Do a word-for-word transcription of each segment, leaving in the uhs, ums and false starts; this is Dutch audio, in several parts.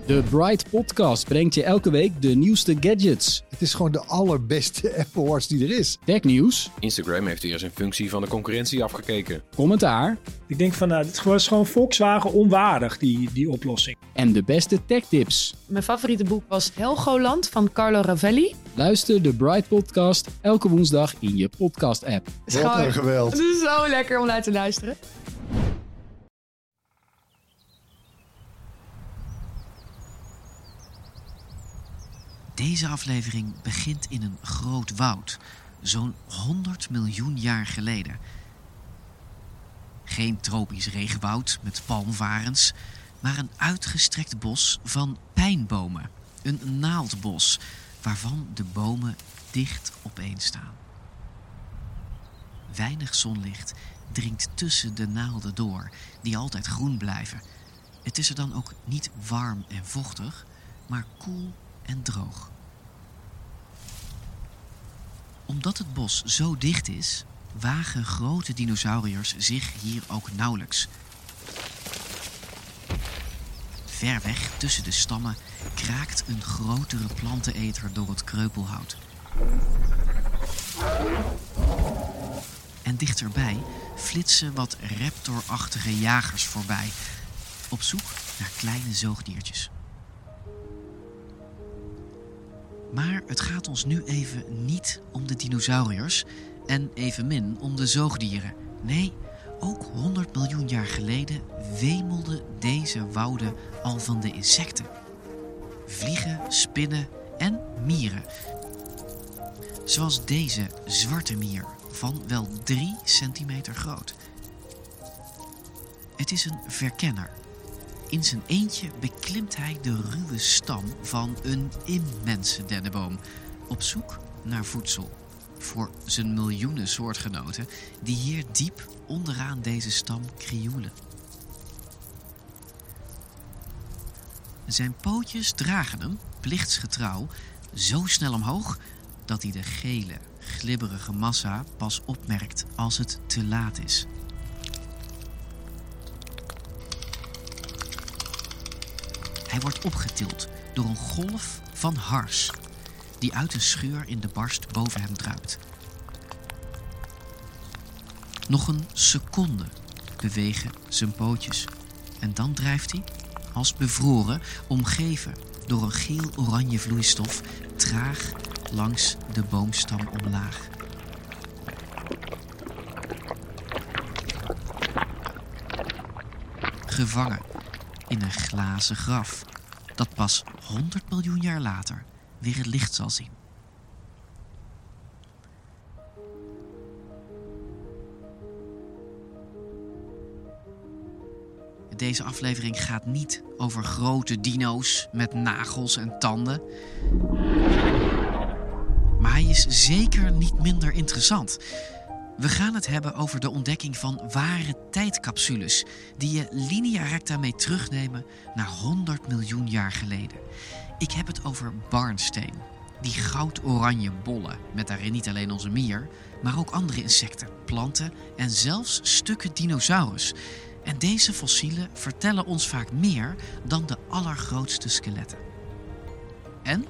De Bright Podcast brengt je elke week de nieuwste gadgets. Het is gewoon de allerbeste Apple Watch die er is. Technieuws. Instagram heeft weer zijn functie van de concurrentie afgekeken. Commentaar. Ik denk van, nou, dit is gewoon Volkswagen onwaardig, die, die oplossing. En de beste techtips. Mijn favoriete boek was Helgoland van Carlo Ravelli. Luister de Bright Podcast elke woensdag in je podcast-app. Wat een geweld. Het is zo lekker om naar te luisteren. Deze aflevering begint in een groot woud, zo'n honderd miljoen jaar geleden. Geen tropisch regenwoud met palmvarens, maar een uitgestrekt bos van pijnbomen. Een naaldbos, waarvan de bomen dicht opeen staan. Weinig zonlicht dringt tussen de naalden door, die altijd groen blijven. Het is er dan ook niet warm en vochtig, maar koel en droog. Omdat het bos zo dicht is, wagen grote dinosauriërs zich hier ook nauwelijks. Ver weg tussen de stammen kraakt een grotere planteneter door het kreupelhout. En dichterbij flitsen wat raptorachtige jagers voorbij, op zoek naar kleine zoogdiertjes. Maar het gaat ons nu even niet om de dinosauriërs en evenmin om de zoogdieren. Nee, ook honderd miljoen jaar geleden wemelden deze wouden al van de insecten. Vliegen, spinnen en mieren. Zoals deze zwarte mier van wel drie centimeter groot. Het is een verkenner. In zijn eentje beklimt hij de ruwe stam van een immense dennenboom, op zoek naar voedsel voor zijn miljoenen soortgenoten die hier diep onderaan deze stam krioelen. Zijn pootjes dragen hem, plichtsgetrouw, zo snel omhoog dat hij de gele, glibberige massa pas opmerkt als het te laat is. Hij wordt opgetild door een golf van hars die uit een scheur in de barst boven hem druipt. Nog een seconde bewegen zijn pootjes en dan drijft hij, als bevroren, omgeven door een geel-oranje vloeistof, traag langs de boomstam omlaag. Gevangen in een glazen graf dat pas honderd miljoen jaar later weer het licht zal zien. Deze aflevering gaat niet over grote dino's met nagels en tanden. Maar hij is zeker niet minder interessant. We gaan het hebben over de ontdekking van ware tijdcapsules die je linea recta mee terugnemen naar honderd miljoen jaar geleden. Ik heb het over barnsteen. Die goud-oranje bollen met daarin niet alleen onze mier, maar ook andere insecten, planten en zelfs stukken dinosaurus. En deze fossielen vertellen ons vaak meer dan de allergrootste skeletten. En?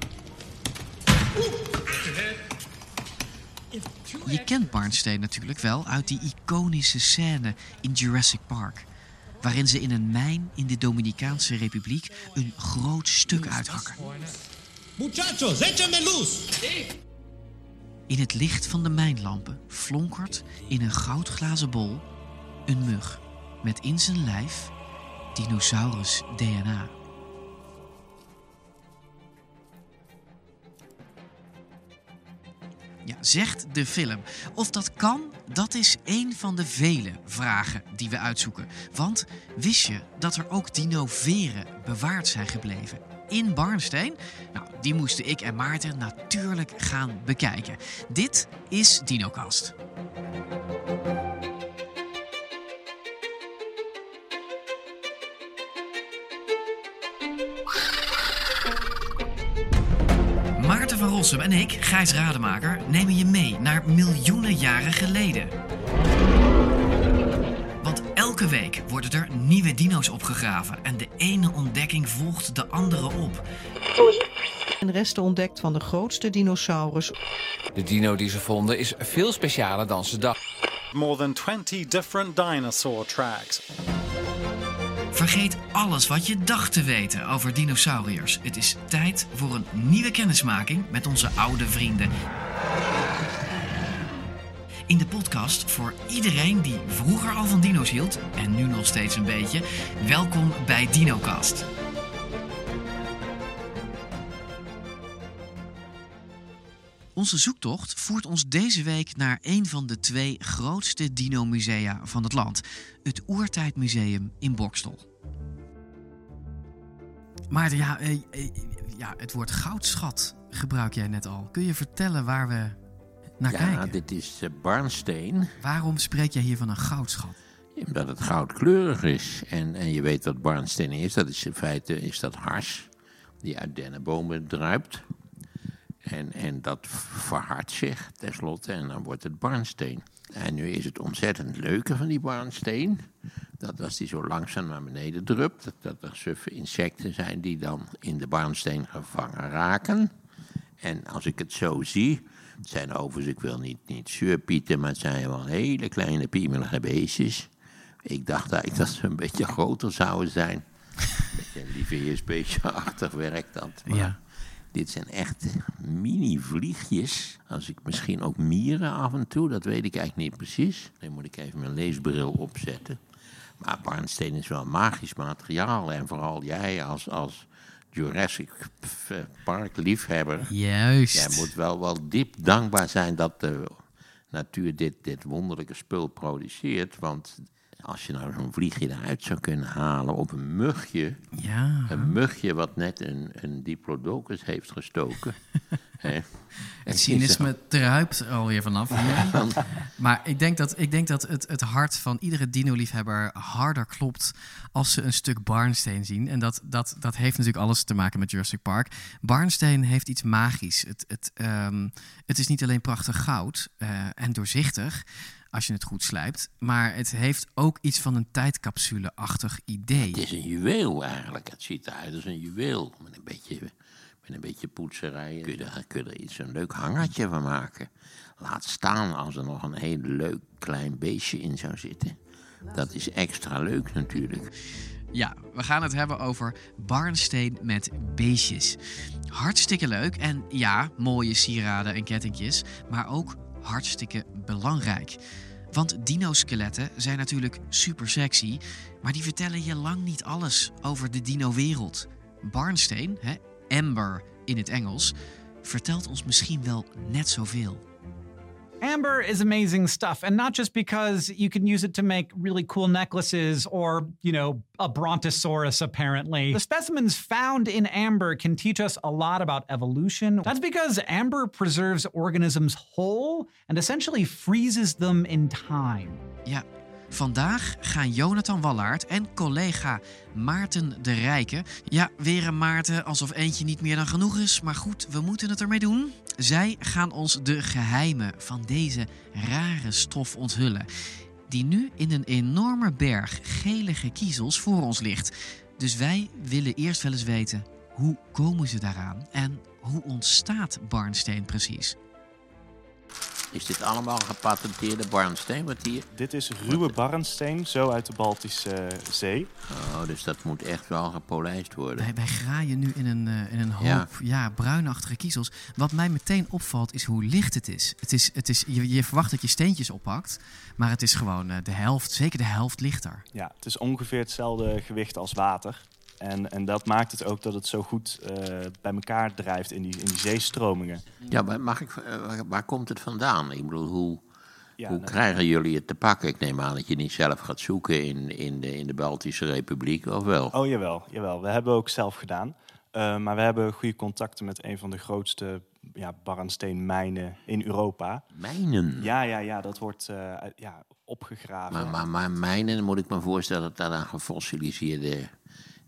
Je kent barnsteen natuurlijk wel uit die iconische scène in Jurassic Park, waarin ze in een mijn in de Dominicaanse Republiek een groot stuk uithakken. Muchachos, échame luz! In het licht van de mijnlampen flonkert in een goudglazen bol een mug met in zijn lijf dinosaurus D N A. Ja, zegt de film. Of dat kan, dat is één van de vele vragen die we uitzoeken. Want wist je dat er ook dinoveren bewaard zijn gebleven in barnsteen? Nou, die moesten ik en Maarten natuurlijk gaan bekijken. Dit is DinoCast. Maarten van Rossum en ik, Gijs Rademaker, nemen je mee naar miljoenen jaren geleden. Want elke Elke week worden er nieuwe dino's opgegraven en de ene ontdekking volgt de andere op. En resten ontdekt van de grootste dinosaurus. De dino die ze vonden is veel specialer dan ze dachten. More than twenty different dinosaur tracks. Vergeet alles wat je dacht te weten over dinosauriërs. Het is tijd voor een nieuwe kennismaking met onze oude vrienden. In de podcast voor iedereen die vroeger al van dino's hield en nu nog steeds een beetje. Welkom bij DinoCast. Onze zoektocht voert ons deze week naar een van de twee grootste dino-musea van het land. Het Oertijdmuseum in Boxtel. Maarten, ja, eh, eh, ja, het woord goudschat gebruik jij net al. Kun je vertellen waar we naar ja, kijken? Ja, dit is uh, barnsteen. Waarom spreek jij hier van een goudschat? Omdat het goudkleurig is. En, en je weet wat barnsteen is. Dat is in feite is dat hars die uit dennenbomen druipt. En, en dat verhardt zich tenslotte en dan wordt het barnsteen. En nu is het ontzettend leuke van die barnsteen, dat als die zo langzaam naar beneden drupt, dat, dat er suffe insecten zijn die dan in de barnsteen gevangen raken. En als ik het zo zie, het zijn overigens, ik wil niet, niet zeurpieten, maar het zijn wel hele kleine piemelige beestjes. Ik dacht eigenlijk dat ze een beetje groter zouden zijn. Een beetje een lieveheersbeestje-achtig werkt dat. Maar ja. Dit zijn echt mini-vliegjes. Als ik misschien ook mieren af en toe, dat weet ik eigenlijk niet precies. Dan moet ik even mijn leesbril opzetten. Maar barnsteen is wel magisch materiaal. En vooral jij als, als Jurassic Park liefhebber. Juist. Jij moet wel, wel diep dankbaar zijn dat de natuur dit, dit wonderlijke spul produceert. Want als je nou zo'n vliegje eruit zou kunnen halen op een mugje. Ja. Een mugje wat net een, een diplodocus heeft gestoken. He. Het cynisme druipt er alweer vanaf. Ja. Maar ik denk dat, ik denk dat het, het hart van iedere dino-liefhebber harder klopt als ze een stuk barnsteen zien. En dat, dat, dat heeft natuurlijk alles te maken met Jurassic Park. Barnsteen heeft iets magisch. Het, het, um, het is niet alleen prachtig goud uh, en doorzichtig, als je het goed slijpt, maar het heeft ook iets van een tijdcapsule-achtig idee. Het is een juweel eigenlijk. Het ziet eruit als een juweel. Met een beetje, met een beetje poetserij. Kun je, er, kun je er iets een leuk hangertje van maken. Laat staan als er nog een heel leuk klein beestje in zou zitten. Dat is extra leuk natuurlijk. Ja, we gaan het hebben over barnsteen met beestjes. Hartstikke leuk en ja, mooie sieraden en kettingjes, maar ook hartstikke belangrijk. Want dino-skeletten zijn natuurlijk super sexy, maar die vertellen je lang niet alles over de dino-wereld. Barnsteen, hè, amber in het Engels, vertelt ons misschien wel net zoveel. Amber is amazing stuff, and not just because you can use it to make really cool necklaces or, you know, a brontosaurus, apparently. The specimens found in amber can teach us a lot about evolution. That's because amber preserves organisms whole and essentially freezes them in time. Ja, vandaag gaan Jonathan Wallaert en collega Maarten de Rijke... Ja, weer een Maarten, alsof eentje niet meer dan genoeg is. Maar goed, we moeten het ermee doen. Zij gaan ons de geheimen van deze rare stof onthullen, die nu in een enorme berg gelige kiezels voor ons ligt. Dus wij willen eerst wel eens weten, hoe komen ze daaraan en hoe ontstaat barnsteen precies? Is dit allemaal gepatenteerde barnsteen? Wat hier? Dit is ruwe barnsteen, zo uit de Baltische Zee. Oh, dus dat moet echt wel gepolijst worden. Wij, wij graaien nu in een, uh, in een hoop ja. Ja, bruinachtige kiezels. Wat mij meteen opvalt is hoe licht het is. Het is, het is je, je verwacht dat je steentjes oppakt, maar het is gewoon uh, de helft, zeker de helft lichter. Ja, het is ongeveer hetzelfde gewicht als water. En, en dat maakt het ook dat het zo goed uh, bij elkaar drijft in die, in die zeestromingen. Ja, maar mag ik, uh, waar komt het vandaan? Ik bedoel, hoe, ja, hoe nou, krijgen jullie het te pakken? Ik neem aan dat je niet zelf gaat zoeken in, in, de, in de Baltische Republiek, of wel? Oh, jawel, jawel. We hebben ook zelf gedaan. Uh, maar we hebben goede contacten met een van de grootste ja, barnsteenmijnen in Europa. Mijnen? Ja, ja, ja, dat wordt uh, ja, opgegraven. Maar, maar, maar mijnen, moet ik me voorstellen dat daar dan gefossiliseerde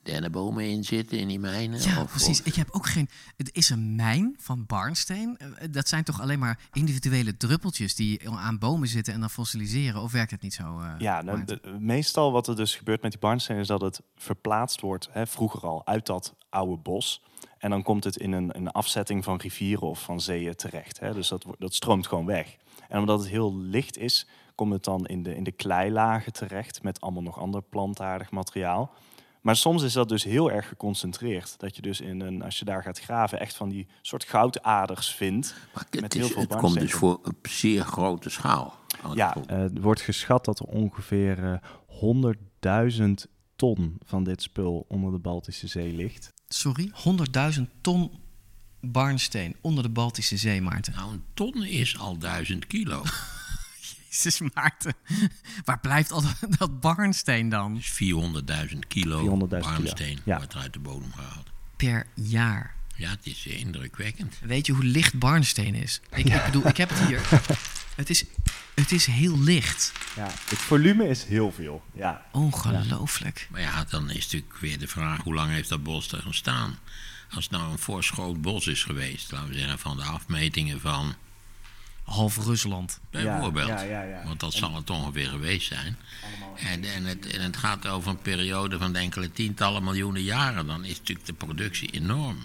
dennenbomen in zitten in die mijnen? Ja, of, precies. Of... Ik heb ook geen... Het is een mijn van barnsteen. Dat zijn toch alleen maar individuele druppeltjes die aan bomen zitten en dan fossiliseren? Of werkt het niet zo? Uh, ja, nou, de, meestal wat er dus gebeurt met die barnsteen is dat het verplaatst wordt, hè, vroeger al, uit dat oude bos. En dan komt het in een, een afzetting van rivieren of van zeeën terecht. Hè. Dus dat, dat stroomt gewoon weg. En omdat het heel licht is, komt het dan in de, in de kleilagen terecht met allemaal nog ander plantaardig materiaal. Maar soms is dat dus heel erg geconcentreerd. Dat je dus in een, als je daar gaat graven, echt van die soort goudaders vindt. Maar met het heel is, veel het komt dus voor op zeer grote schaal. Ja, uh, er wordt geschat dat er ongeveer uh, honderdduizend ton van dit spul onder de Baltische Zee ligt. Sorry? honderdduizend ton barnsteen onder de Baltische Zee, Maarten. Nou, een ton is al duizend kilo. Jezus, Maarten. Waar blijft al dat barnsteen dan? Dus vierhonderdduizend kilo vierhonderdduizend barnsteen kilo. Ja. Wordt er uit de bodem gehaald. Per jaar? Ja, het is indrukwekkend. Weet je hoe licht barnsteen is? Ik, ja. ik bedoel, ik heb het hier. Het is, het is heel licht. Ja, het volume is heel veel. Ja. Ongelooflijk. Ja. Maar ja, dan is natuurlijk weer de vraag, hoe lang heeft dat bos er gestaan? Als het nou een fors groot bos is geweest, laten we zeggen van de afmetingen van... half Rusland. Bijvoorbeeld. Ja, ja, ja, ja. Want dat zal het ongeveer geweest zijn. En, en, het, en het gaat over een periode van enkele tientallen miljoenen jaren. Dan is natuurlijk de productie enorm.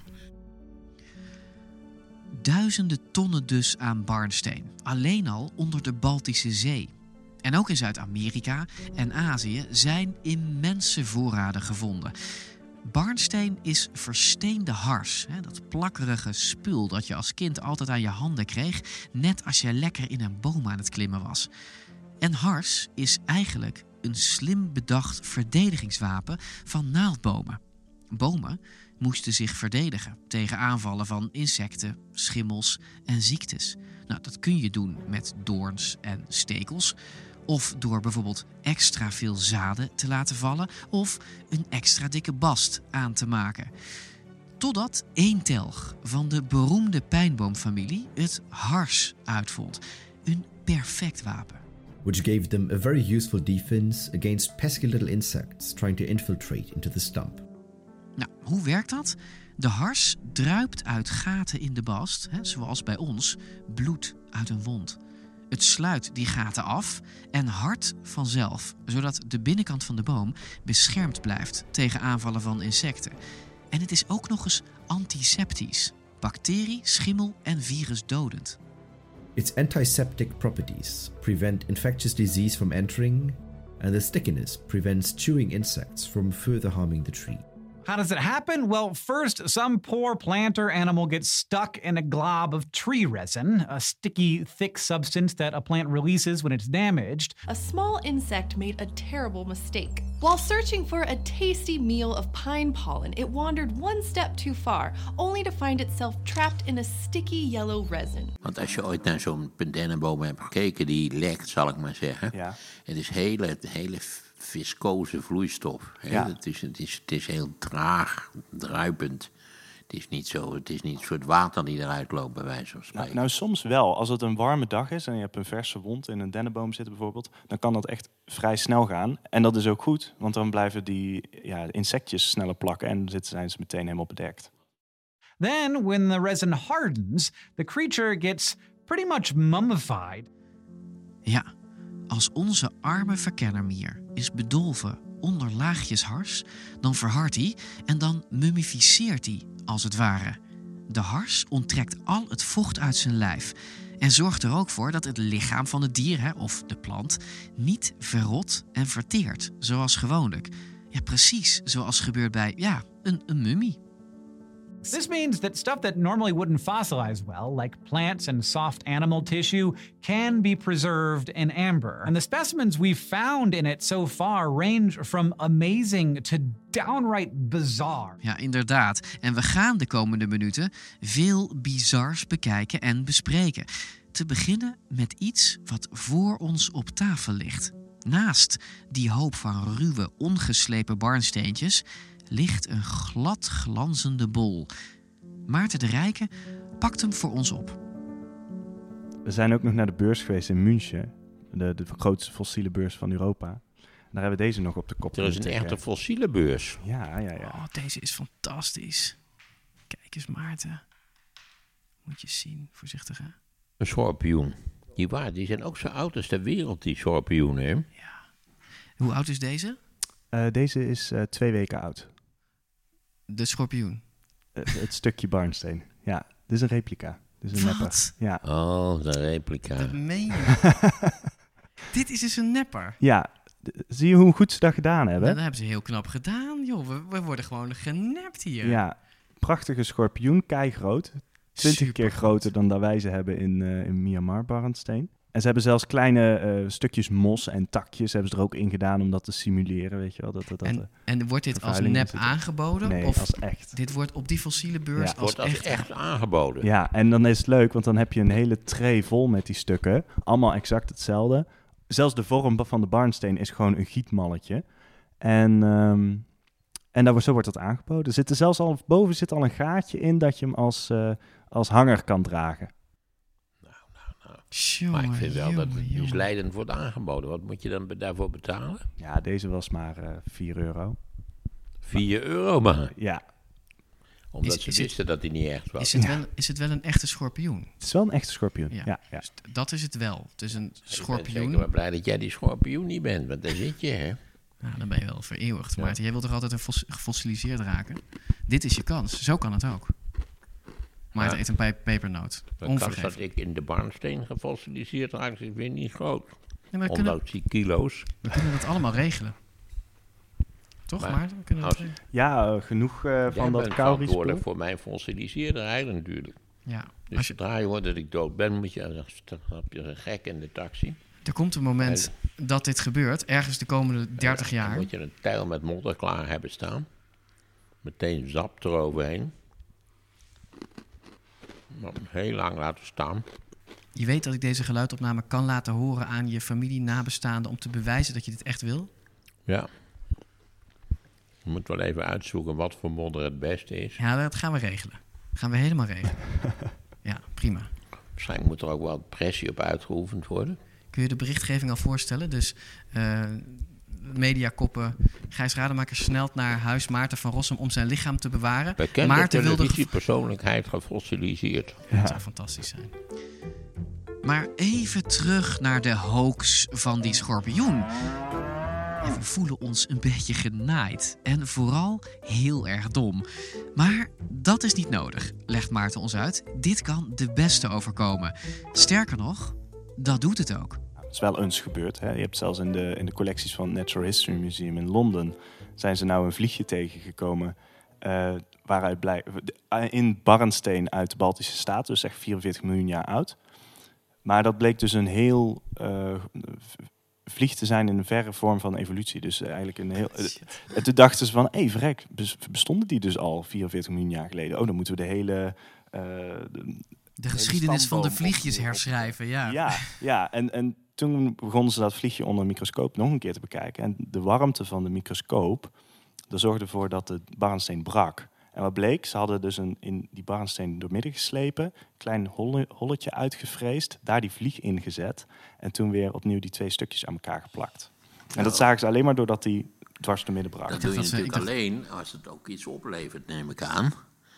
Duizenden tonnen dus aan barnsteen. Alleen al onder de Baltische Zee. En ook in Zuid-Amerika en Azië zijn immense voorraden gevonden. Barnsteen is versteende hars. Hè, dat plakkerige spul dat je als kind altijd aan je handen kreeg, net als je lekker in een boom aan het klimmen was. En hars is eigenlijk een slim bedacht verdedigingswapen van naaldbomen. Bomen moesten zich verdedigen tegen aanvallen van insecten, schimmels en ziektes. Nou, dat kun je doen met doorns en stekels. Of door bijvoorbeeld extra veel zaden te laten vallen of een extra dikke bast aan te maken. Totdat één telg van de beroemde pijnboomfamilie het hars uitvond. Een perfect wapen. Which gave them a very useful defense against pesky little insects trying to infiltrate into the stump. Nou, hoe werkt dat? De hars druipt uit gaten in de bast, hè, zoals bij ons, bloed uit een wond. Het sluit die gaten af en hardt vanzelf, zodat de binnenkant van de boom beschermd blijft tegen aanvallen van insecten. En het is ook nog eens antiseptisch, bacterie, schimmel en virusdodend. Its antiseptic properties prevent infectious disease from entering, and the stickiness prevents chewing insects from further harming the tree. How does it happen? Well, first, some poor plant or animal gets stuck in a glob of tree resin, a sticky, thick substance that a plant releases when it's damaged. A small insect made a terrible mistake. While searching for a tasty meal of pine pollen, it wandered one step too far, only to find itself trapped in a sticky yellow resin. Want als je ooit naar zo'n dennenboom hebt gekeken, die lekt, zal ik maar zeggen. Ja. Het is hele, hele viscose vloeistof. Ja. Het, is, het, is, het is heel traag, druipend. Het is niet zo, het is niet een soort water die eruit loopt, bij wijze van spreken. Nou, nou, soms wel. Als het een warme dag is en je hebt een verse wond in een dennenboom zitten bijvoorbeeld, dan kan dat echt vrij snel gaan. En dat is ook goed, want dan blijven die ja, insectjes sneller plakken en dan zijn ze meteen helemaal bedekt. Then, when the resin hardens, the creature gets pretty much mummified. Ja, als onze arme verkennermier is bedolven onder laagjes hars, dan verhardt hij en dan mummificeert hij, als het ware. De hars onttrekt al het vocht uit zijn lijf en zorgt er ook voor dat het lichaam van het dier, hè, of de plant, niet verrot en verteert, zoals gewoonlijk. Ja, precies zoals gebeurt bij, ja, een, een mummie. This means that stuff that normally wouldn't fossilize well, like plants and soft animal tissue, can be preserved in amber. And the specimens we've found in it so far range from amazing to downright bizarre. Ja, inderdaad. En we gaan de komende minuten veel bizars bekijken en bespreken. Te beginnen met iets wat voor ons op tafel ligt. Naast die hoop van ruwe, ongeslepen barnsteentjes ligt een glad glanzende bol. Maarten de Rijke pakt hem voor ons op. We zijn ook nog naar de beurs geweest in München, de, de grootste fossiele beurs van Europa. Daar hebben we deze nog op de kop. Er is een tikken. echte fossiele beurs. Ja, ja, ja. Oh, deze is fantastisch. Kijk eens, Maarten. Moet je zien. Voorzichtig, hè? Een schorpioen. Die, waar, die zijn ook zo oud als de wereld, die schorpioenen. Hè? Ja. Hoe oud is deze? Uh, deze is uh, twee weken oud. De schorpioen? Uh, het stukje barnsteen. Ja, dit is een replica. Dit is een Wat? nepper. Ja. Oh, een replica. Dat meen je. Dit is dus een nepper. Ja. Zie je hoe goed ze dat gedaan hebben? Ja, dat hebben ze heel knap gedaan, joh. We, we worden gewoon genept hier. Ja, prachtige schorpioen, keigroot. Twintig keer groter dan dat wij ze hebben in, uh, in Myanmar, barnsteen. En ze hebben zelfs kleine uh, stukjes mos en takjes hebben ze er ook in gedaan om dat te simuleren, weet je wel. Dat, dat, dat, en, en wordt dit als nep aangeboden? Nee, of als echt. Dit wordt op die fossiele beurs ja, als, wordt als echt, echt aangeboden. Ja, en dan is het leuk, want dan heb je een hele tray vol met die stukken. Allemaal exact hetzelfde. Zelfs de vorm van de barnsteen is gewoon een gietmalletje. En, um, en daar, zo wordt dat aangeboden. Er zit er zelfs al, boven zit al een gaatje in dat je hem als, uh, als hanger kan dragen. Nou, nou, nou. Jongen, maar ik vind wel jongen, dat het jongen. misleidend wordt aangeboden. Wat moet je dan daarvoor betalen? Ja, deze was maar uh, vier euro. vier euro maar? Ja. Omdat is, ze is wisten het, dat hij niet echt was. Is het, Ja. wel, is het wel een echte schorpioen? Het is wel een echte schorpioen, ja. ja, ja. Dus dat is het wel. Het is een schorpioen. Ik ben zeker blij dat jij die schorpioen niet bent, want daar zit je, hè? Nou, dan ben je wel vereeuwigd. Ja. Maarten, jij wilt toch altijd een fos- gefossiliseerd raken? Dit is je kans. Zo kan het ook. Maarten Ja. eet een pe- pepernoot. De kans dat Onvergeeflijk. ik in de barnsteen gefossiliseerd raak is weer niet groot. Nee, maar we Omdat kunnen- die kilo's... We kunnen dat allemaal regelen. Toch, Maar Maarten? We kunnen als- dat regelen. Ja, uh, genoeg uh, Jij van dat bent calorie verantwoordelijk voor mijn fossiliseerde eiland natuurlijk. Ja. Dus Als je- zodra je hoort dat ik dood ben, moet je, dan heb je een gek in de taxi. Er komt een moment dat dit gebeurt, ergens de komende dertig Dan jaar. moet je een tijl met modder klaar hebben staan. Meteen zap eroverheen. Maar heel lang laten staan. Je weet dat ik deze geluidopname kan laten horen aan je familie, nabestaanden, om te bewijzen dat je dit echt wil? Ja. Je moet wel even uitzoeken wat voor modder het beste is. Ja, dat gaan we regelen. Gaan we helemaal regelen. Ja, prima. Waarschijnlijk moet er ook wel pressie op uitgeoefend worden. Kun je de berichtgeving al voorstellen? Dus uh, mediakoppen. Gijs Rademaker snelt naar huis Maarten van Rossum om zijn lichaam te bewaren. Bekende Maarten wilde televisiepersoonlijkheid gefossiliseerd. Ja. Dat zou fantastisch zijn. Maar even terug naar de hoax van die schorpioen. En we voelen ons een beetje genaaid. En vooral heel erg dom. Maar dat is niet nodig, legt Maarten ons uit. Dit kan de beste overkomen. Sterker nog, dat doet het ook. Het is wel eens gebeurd. Hè? Je hebt zelfs in de, in de collecties van het Natural History Museum in Londen... zijn ze nou een vliegje tegengekomen... Uh, waaruit blij, in barnsteen uit de Baltische Staten. Dus echt vierenveertig miljoen jaar oud. Maar dat bleek dus een heel... Uh, vlieg te zijn in een verre vorm van evolutie. Dus eigenlijk een heel... En toen dachten ze van, hé, hey, verrek, bestonden die dus al vierenveertig miljoen jaar geleden? Oh, dan moeten we de hele... Uh, de de geschiedenis van de vliegjes op, herschrijven, ja. Ja, ja. En, en toen begonnen ze dat vliegje onder een microscoop nog een keer te bekijken. En de warmte van de microscoop, dat zorgde ervoor dat de barnsteen brak. En wat bleek, ze hadden dus een, in die barnsteen doormidden geslepen, klein holle, holletje uitgevreesd, daar die vlieg in gezet en toen weer opnieuw die twee stukjes aan elkaar geplakt. En ja. dat zagen ze alleen maar doordat die dwars doormidden brak. Dat doe je dat natuurlijk dacht... alleen als het ook iets oplevert, neem ik aan.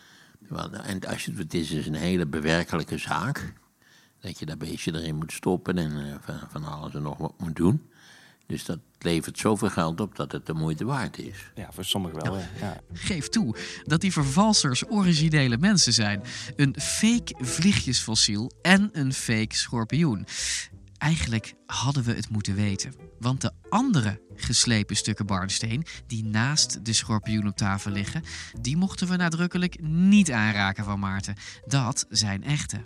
En als je, het is dus een hele bewerkelijke zaak, dat je dat beestje erin moet stoppen en uh, van, van alles en nog wat moet doen. Dus dat levert zoveel geld op dat het de moeite waard is. Ja, voor sommigen wel, ja. Ja. Geef toe dat die vervalsers originele mensen zijn. Een fake vliegjesfossiel en een fake schorpioen. Eigenlijk hadden we het moeten weten. Want de andere geslepen stukken barnsteen die naast de schorpioen op tafel liggen, die mochten we nadrukkelijk niet aanraken van Maarten. Dat zijn echte.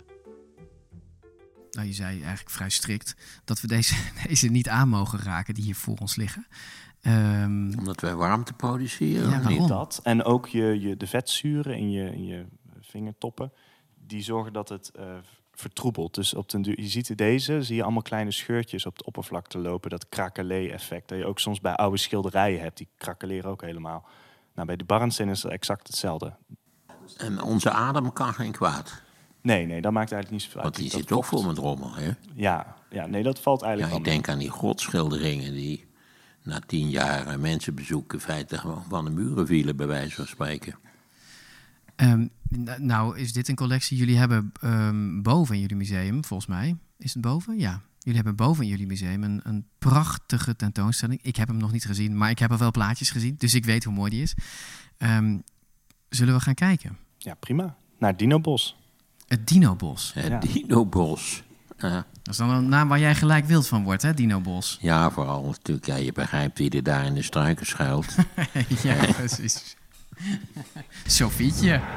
Nou, je zei eigenlijk vrij strikt dat we deze, deze niet aan mogen raken die hier voor ons liggen. Um, Omdat wij warmte produceren? Ja, waarom? Dat. En ook je, je, de vetzuren in je, in je vingertoppen, die zorgen dat het uh, vertroebelt. Dus op den duur, je ziet deze, zie je allemaal kleine scheurtjes op de oppervlakte lopen. Dat krakelee-effect, dat je ook soms bij oude schilderijen hebt. Die krakeleren ook helemaal. Nou, bij de barnsteen is dat exact hetzelfde. En onze adem kan geen kwaad? Nee, nee, dat maakt eigenlijk niet zoveel uit. Want die dat zit ook vol met rommel, hè? Ja, ja, nee, dat valt eigenlijk ja, ik denk aan die godschilderingen die na tien jaar mensenbezoek in feite gewoon van de muren vielen, bij wijze van spreken. Um, n- nou, is dit een collectie? Jullie hebben um, boven in jullie museum, volgens mij. Is het boven? Ja. Jullie hebben boven in jullie museum een, een prachtige tentoonstelling. Ik heb hem nog niet gezien, maar ik heb al wel plaatjes gezien. Dus ik weet hoe mooi die is. Um, zullen we gaan kijken? Ja, prima. Naar het Dinobos. Het Dinobos. Het Ja. Dinobos. Ja. Dat is dan een naam waar jij gelijk wild van wordt, hè, Dinobos? Ja, vooral natuurlijk. Ja, je begrijpt wie er daar in de struiken schuilt. Ja, precies. Sofietje.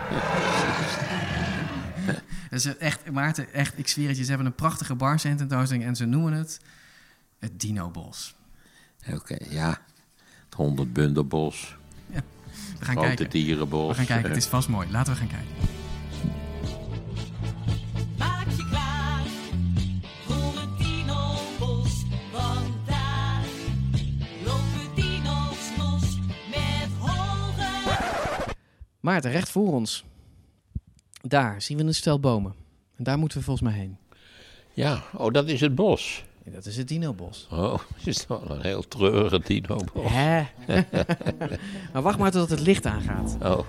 Dat is echt, Maarten, echt, ik zweer het je, ze hebben een prachtige Barnstein tentoonstelling en ze noemen het het Dinobos. Oké, okay, ja. Het honderdbundelbos. Ja. We gaan Grote kijken. dierenbos. We gaan kijken, het is vast mooi. Laten we gaan kijken. Maak je klaar voor het Dinobos, want daar lopen dino's los met hoge... Maarten, recht voor ons. Daar zien we een stel bomen. En daar moeten we volgens mij heen. Ja, oh, dat is het bos. Ja, dat is het Dinobos. Oh, het is wel een heel treurige Dinobos. Hè? Maar wacht maar tot het licht aangaat. Oh.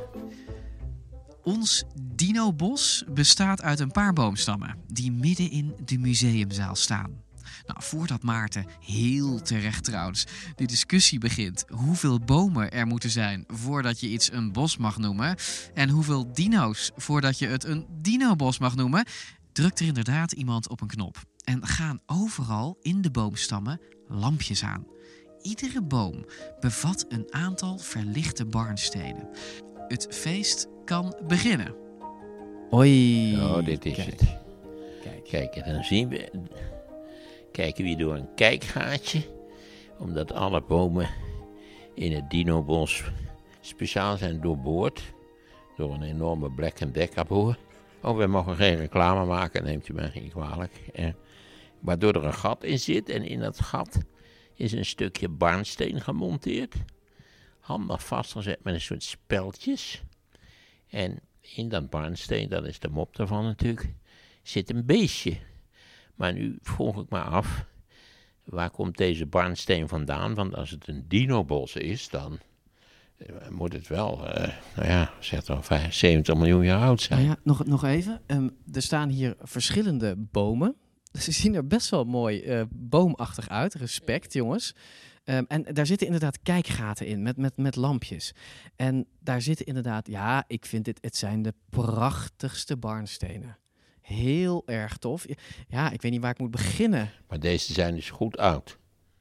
Ons Dinobos bestaat uit een paar boomstammen die midden in de museumzaal staan. Nou, voordat Maarten, heel terecht trouwens, de discussie begint hoeveel bomen er moeten zijn voordat je iets een bos mag noemen en hoeveel dino's voordat je het een dinobos mag noemen, drukt er inderdaad iemand op een knop. En gaan overal in de boomstammen lampjes aan. Iedere boom bevat een aantal verlichte barnstenen. Het feest kan beginnen. Oei. Oh, dit is Kijk. het. Kijk. Kijk, en dan zien we... Kijken we door een kijkgaatje. Omdat alle bomen in het Dinobos speciaal zijn doorboord. Door een enorme Black and Decker. Oh, we mogen geen reclame maken, neemt u mij niet kwalijk. Eh, waardoor er een gat in zit. En in dat gat is een stukje barnsteen gemonteerd. Handig vastgezet met een soort speldjes. En in dat barnsteen, dat is de mop daarvan natuurlijk, zit een beestje. Maar nu vroeg ik me af, waar komt deze barnsteen vandaan? Want als het een dinobos is, dan uh, moet het wel, uh, nou ja, zeg dan vijfenzeventig miljoen jaar oud zijn. Nou ja, nog, nog even. Um, er staan hier verschillende bomen. Ze zien er best wel mooi uh, boomachtig uit. Respect, jongens. Um, en daar zitten inderdaad kijkgaten in met, met, met lampjes. En daar zitten inderdaad, ja, ik vind dit, het zijn de prachtigste barnstenen. Heel erg tof. Ja, ik weet niet waar ik moet beginnen. Maar deze zijn dus goed oud.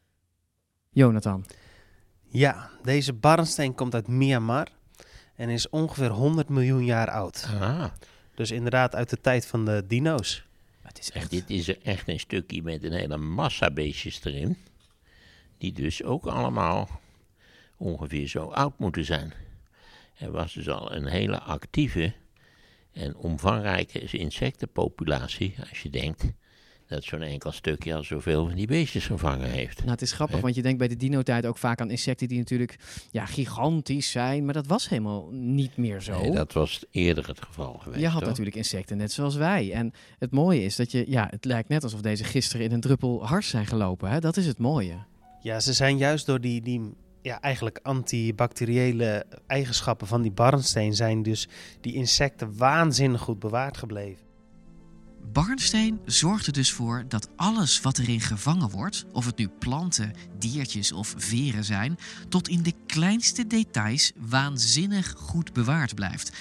Jonathan. Ja, deze barnsteen komt uit Myanmar en is ongeveer honderd miljoen jaar oud. Ah. Dus inderdaad uit de tijd van de dino's. Het is echt... En dit is er echt een stukje met een hele massa beestjes erin. Die dus ook allemaal ongeveer zo oud moeten zijn. Er was dus al een hele actieve en omvangrijke insectenpopulatie, als je denkt dat zo'n enkel stukje al zoveel van die beestjes gevangen heeft. Nou, het is grappig, He? want je denkt bij de dino-tijd ook vaak aan insecten die natuurlijk ja, gigantisch zijn, maar dat was helemaal niet meer zo. Nee, dat was eerder het geval geweest. Je had toch? natuurlijk insecten net zoals wij. En het mooie is dat je, ja, het lijkt net alsof deze gisteren in een druppel hars zijn gelopen. Hè? Dat is het mooie. Ja, ze zijn juist door die, die ja, eigenlijk antibacteriële eigenschappen van die barnsteen zijn dus die insecten waanzinnig goed bewaard gebleven. Barnsteen zorgt er dus voor dat alles wat erin gevangen wordt, of het nu planten, diertjes of veren zijn, tot in de kleinste details waanzinnig goed bewaard blijft.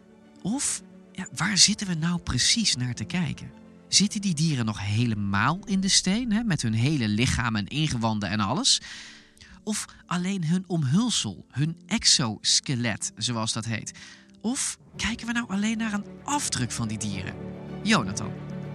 Of, ja, waar zitten we nou precies naar te kijken? Zitten die dieren nog helemaal in de steen, hè, met hun hele lichaam en ingewanden en alles? Of alleen hun omhulsel, hun exoskelet, zoals dat heet? Of kijken we nou alleen naar een afdruk van die dieren? Jonathan.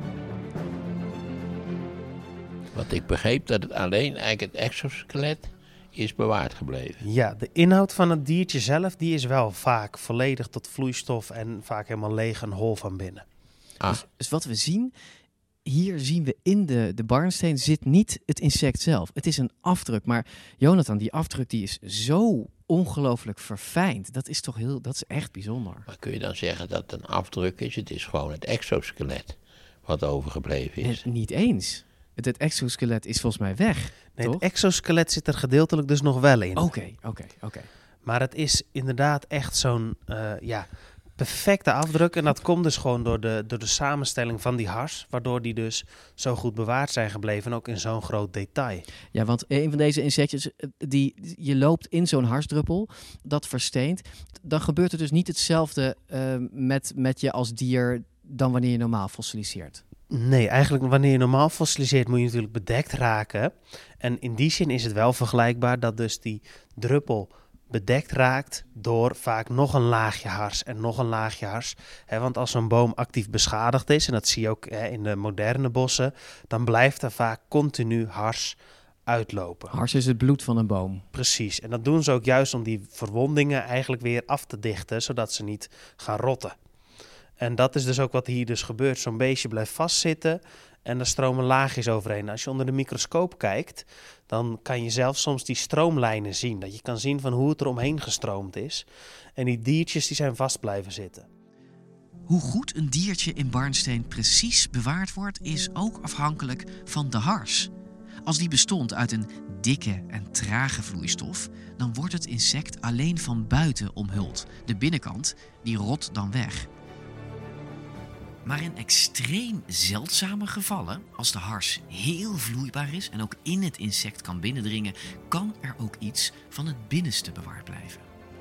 Want ik begreep dat het alleen eigenlijk het exoskelet is bewaard gebleven. Ja, de inhoud van het diertje zelf die is wel vaak volledig tot vloeistof en vaak helemaal leeg en hol van binnen. Ah. Dus, dus wat we zien, hier zien we in de, de barnsteen zit niet het insect zelf. Het is een afdruk, maar Jonathan, die afdruk die is zo ongelooflijk verfijnd. Dat is toch heel, dat is echt bijzonder. Maar kun je dan zeggen dat het een afdruk is? Het is gewoon het exoskelet wat overgebleven is. En niet eens. Het, het exoskelet is volgens mij weg, Nee, toch? het exoskelet zit er gedeeltelijk dus nog wel in. Oké, oké, oké. Maar het is inderdaad echt zo'n uh, ja, perfecte afdruk. En dat komt dus gewoon door de, door de samenstelling van die hars. Waardoor die dus zo goed bewaard zijn gebleven. En ook in zo'n groot detail. Ja, want een van deze insectjes, die, je loopt in zo'n harsdruppel, dat versteent. Dan gebeurt er dus niet hetzelfde uh, met, met je als dier dan wanneer je normaal fossiliseert. Nee, eigenlijk wanneer je normaal fossiliseert moet je natuurlijk bedekt raken. En in die zin is het wel vergelijkbaar dat dus die druppel bedekt raakt door vaak nog een laagje hars en nog een laagje hars. He, want als zo'n boom actief beschadigd is, en dat zie je ook he, in de moderne bossen, dan blijft er vaak continu hars uitlopen. Hars is het bloed van een boom. Precies, en dat doen ze ook juist om die verwondingen eigenlijk weer af te dichten, zodat ze niet gaan rotten. En dat is dus ook wat hier dus gebeurt. Zo'n beestje blijft vastzitten en er stromen laagjes overheen. Als je onder de microscoop kijkt, dan kan je zelf soms die stroomlijnen zien. Dat je kan zien van hoe het er omheen gestroomd is. En die diertjes die zijn vast blijven zitten. Hoe goed een diertje in barnsteen precies bewaard wordt, is ook afhankelijk van de hars. Als die bestond uit een dikke en trage vloeistof, dan wordt het insect alleen van buiten omhuld. De binnenkant, die rot dan weg. Maar in extreem zeldzame gevallen, als de hars heel vloeibaar is en ook in het insect kan binnendringen, kan er ook iets van het binnenste bewaard blijven.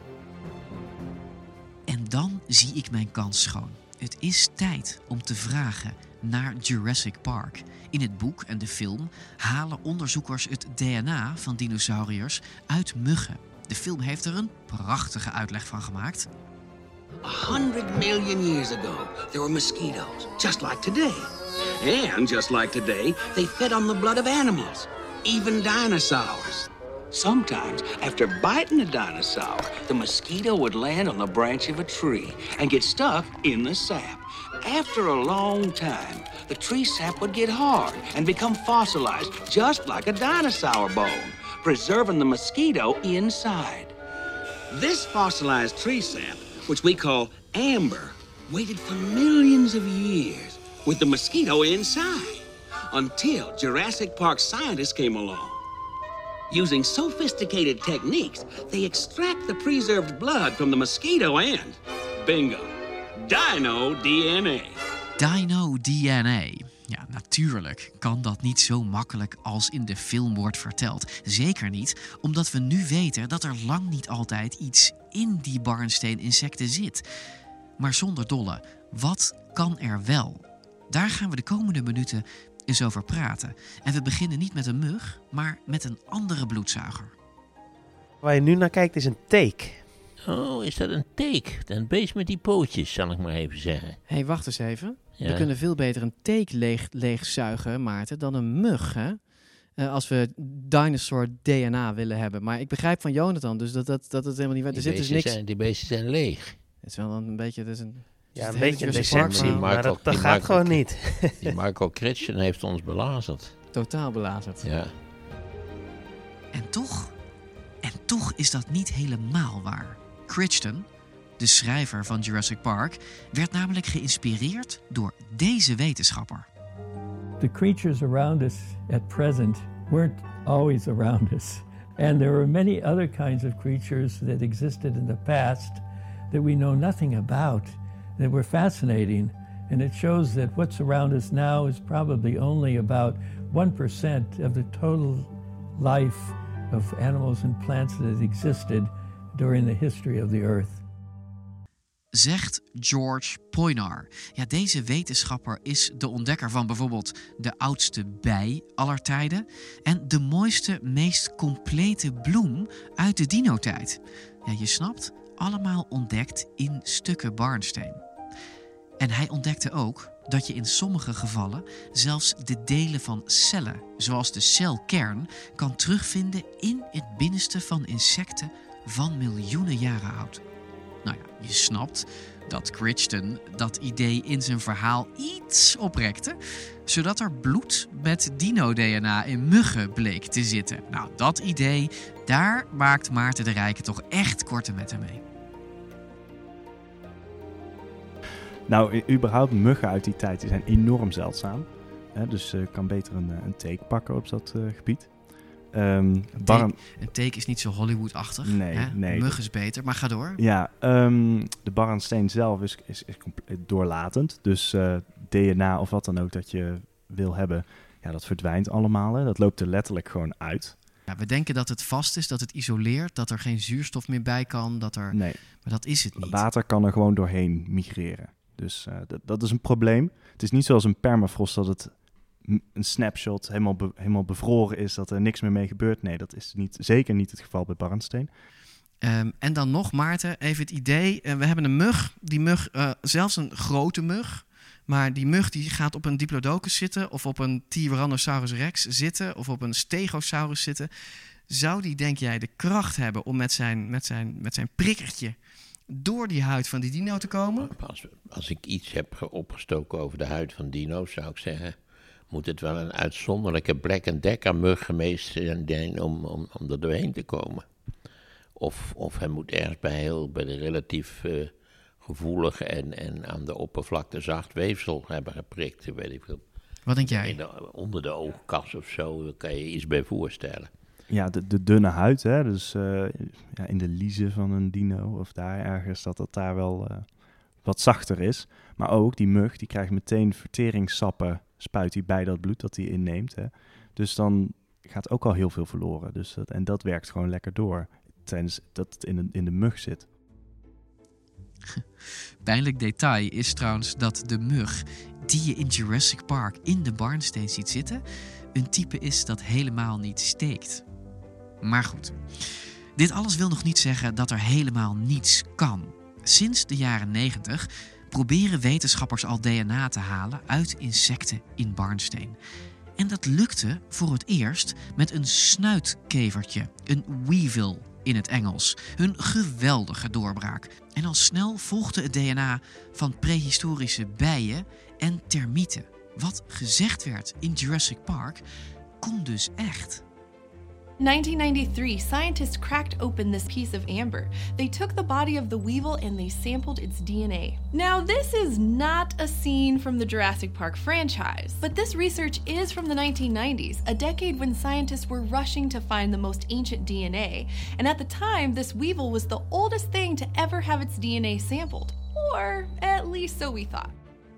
En dan zie ik mijn kans schoon. Het is tijd om te vragen naar Jurassic Park. In het boek en de film halen onderzoekers het D N A van dinosauriërs uit muggen. De film heeft er een prachtige uitleg van gemaakt. A hundred million years ago, there were mosquitoes, just like today. And just like today, they fed on the blood of animals, even dinosaurs. Sometimes, after biting a dinosaur, the mosquito would land on the branch of a tree and get stuck in the sap. After a long time, the tree sap would get hard and become fossilized, just like a dinosaur bone, preserving the mosquito inside. This fossilized tree sap, which we call amber, waited for millions of years with the mosquito inside until Jurassic Park scientists came along. Using sophisticated techniques, they extract the preserved blood from the mosquito and, bingo, dino D N A. Dino D N A. Ja, natuurlijk kan dat niet zo makkelijk als in de film wordt verteld. Zeker niet, omdat we nu weten dat er lang niet altijd iets in die barnsteen-insecten zit. Maar zonder dolle, wat kan er wel? Daar gaan we de komende minuten eens over praten. En we beginnen niet met een mug, maar met een andere bloedzuiger. Waar je nu naar kijkt is een teek. Oh, is dat een teek? Een beest met die pootjes, zal ik maar even zeggen. Hé, hey, wacht eens even. Ja. We kunnen veel beter een teek leeg, leegzuigen, Maarten, dan een mug, hè? Uh, als we dinosaur D N A willen hebben. Maar ik begrijp van Jonathan dus dat, dat, dat het helemaal niet... Er Die zit dus beesten niks... zijn, die beesten zijn leeg. Het is wel een beetje... Het is een, Ja, het een is beetje een Jurassic Park deceptie, verhaal. maar dat, dat gaat Michael, gewoon niet. Die Michael Crichton heeft ons belazerd. Totaal belazerd. Ja. En toch, en toch is dat niet helemaal waar. Crichton, de schrijver van Jurassic Park, werd namelijk geïnspireerd door deze wetenschapper. The creatures around us at present weren't always around us. And there were many other kinds of creatures that existed in the past that we know nothing about, that were fascinating. And it shows that what's around us now is probably only about one percent of the total life of animals and plants that existed during the history of the earth. Zegt George Poinar. Ja, deze wetenschapper is de ontdekker van bijvoorbeeld de oudste bij aller tijden en de mooiste, meest complete bloem uit de dino-tijd. Ja, je snapt, allemaal ontdekt in stukken barnsteen. En hij ontdekte ook dat je in sommige gevallen zelfs de delen van cellen, zoals de celkern, kan terugvinden in het binnenste van insecten van miljoenen jaren oud. Nou ja, je snapt dat Crichton dat idee in zijn verhaal iets oprekte, zodat er bloed met dino-D N A in muggen bleek te zitten. Nou, dat idee, daar maakt Maarten de Rijke toch echt korte metten mee. Nou, überhaupt muggen uit die tijd die zijn enorm zeldzaam. Hè, dus je uh, kan beter een, een take pakken op dat uh, gebied. Um, een, barren... take, een take is niet zo Hollywood-achtig. Nee, hè? nee. Mug is beter, maar ga door. Ja, um, de barnsteen zelf is, is, is compleet doorlatend. Dus uh, D N A of wat dan ook dat je wil hebben, ja, dat verdwijnt allemaal. Hè. Dat loopt er letterlijk gewoon uit. Ja, we denken dat het vast is, dat het isoleert, dat er geen zuurstof meer bij kan. Dat er... Nee. Maar dat is het niet. Water kan er gewoon doorheen migreren. Dus uh, dat, dat is een probleem. Het is niet zoals een permafrost dat het een snapshot helemaal, be, helemaal bevroren is, dat er niks meer mee gebeurt. Nee, dat is niet, zeker niet het geval bij barnsteen. Um, en dan nog, Maarten, even het idee. Uh, we hebben een mug. Die mug, uh, zelfs een grote mug. Maar die mug die gaat op een Diplodocus zitten, of op een Tyrannosaurus rex zitten, of op een Stegosaurus zitten. Zou die, denk jij, de kracht hebben om met zijn, met zijn, met zijn prikkertje door die huid van die dino te komen? Als, als ik iets heb opgestoken over de huid van dino's, zou ik zeggen, moet het wel een uitzonderlijke Black Decker mug geweest zijn om, om, om er doorheen te komen. Of, of hij moet ergens bij, heel, bij de relatief uh, gevoelig en, en aan de oppervlakte zacht weefsel hebben geprikt. Weet ik veel. Wat denk jij? De, onder de oogkas of zo, daar kan je iets bij voorstellen. Ja, de, de dunne huid, hè? Dus uh, ja, in de liezen van een dino of daar ergens, dat dat daar wel uh, wat zachter is. Maar ook die mug, die krijgt meteen verteringssappen, spuit hij bij dat bloed dat hij inneemt. Hè? Dus dan gaat ook al heel veel verloren. Dus dat, en dat werkt gewoon lekker door, tijdens dat het in de, in de mug zit. Pijnlijk detail is trouwens dat de mug die je in Jurassic Park in de barnsteen ziet zitten, een type is dat helemaal niet steekt. Maar goed, dit alles wil nog niet zeggen dat er helemaal niets kan. Sinds de jaren negentig proberen wetenschappers al D N A te halen uit insecten in barnsteen. En dat lukte voor het eerst met een snuitkevertje, een weevil in het Engels. Een geweldige doorbraak. En al snel volgde het D N A van prehistorische bijen en termieten. Wat gezegd werd in Jurassic Park, kon dus echt. nineteen ninety-three, scientists cracked open this piece of amber. They took the body of the weevil and they sampled its D N A. Now, this is not a scene from the Jurassic Park franchise, but this research is from the nineteen nineties, a decade when scientists were rushing to find the most ancient D N A. And at the time, this weevil was the oldest thing to ever have its D N A sampled. Or at least so we thought.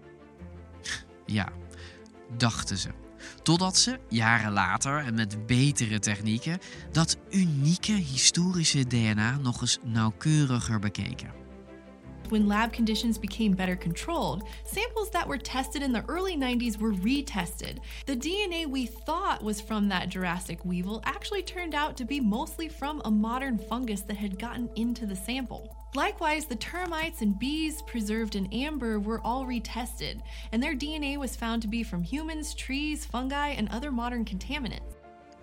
Ja, dachten ze. Totdat ze, jaren later en met betere technieken, dat unieke historische D N A nog eens nauwkeuriger bekeken. When lab conditions became better controlled, samples that were tested in the early nineties were retested. The D N A we thought was from that Jurassic weevil actually turned out to be mostly from a modern fungus that had gotten into the sample. Likewise, the termites and bees preserved in amber were all retested, and their D N A was found to be from humans, trees, fungi, and other modern contaminants.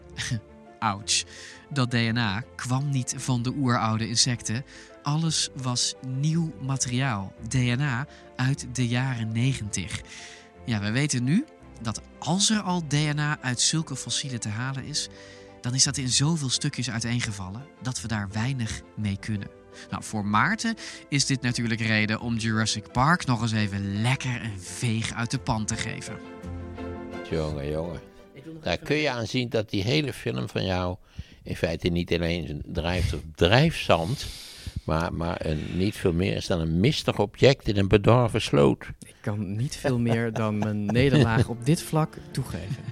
Ouch. Dat D N A kwam niet van de oeroude insecten. Alles was nieuw materiaal. D N A uit de jaren negentig. Ja, we weten nu dat als er al D N A uit zulke fossielen te halen is, dan is dat in zoveel stukjes uiteengevallen dat we daar weinig mee kunnen. Nou, voor Maarten is dit natuurlijk reden om Jurassic Park nog eens even lekker een veeg uit de pan te geven. Jongen, jongen. Daar kun je aan zien dat die hele film van jou in feite niet alleen drijft op drijfzand, maar, maar een, niet veel meer is dan een mistig object in een bedorven sloot. Ik kan niet veel meer dan mijn nederlaag op dit vlak toegeven.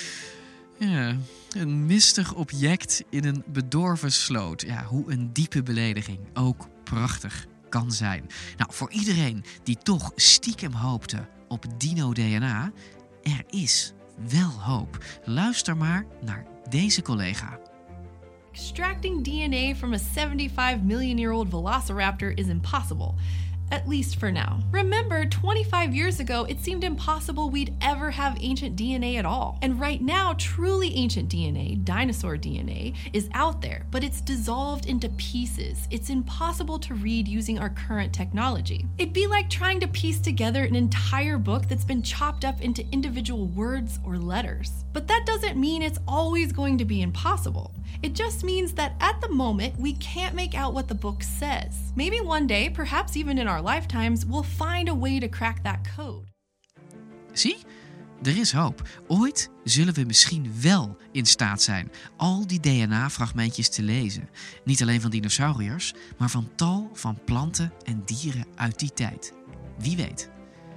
Ja, een mistig object in een bedorven sloot. Ja, hoe een diepe belediging ook prachtig kan zijn. Nou, voor iedereen die toch stiekem hoopte op dino-D N A, er is wel hoop. Luister maar naar deze collega. Extracting D N A from a seventy-five million year old velociraptor is impossible. At least for now. Remember, twenty-five years ago, it seemed impossible we'd ever have ancient D N A at all. And right now, truly ancient D N A, dinosaur D N A, is out there, but it's dissolved into pieces. It's impossible to read using our current technology. It'd be like trying to piece together an entire book that's been chopped up into individual words or letters. But that doesn't mean it's always going to be impossible. It just means that at the moment, we can't make out what the book says. Maybe one day, perhaps even in our lifetimes, we'll find a way to crack that code. Zie? er is hoop. Ooit zullen we misschien wel in staat zijn al die D N A-fragmentjes te lezen. Niet alleen van dinosauriërs, maar van tal van planten en dieren uit die tijd. Wie weet.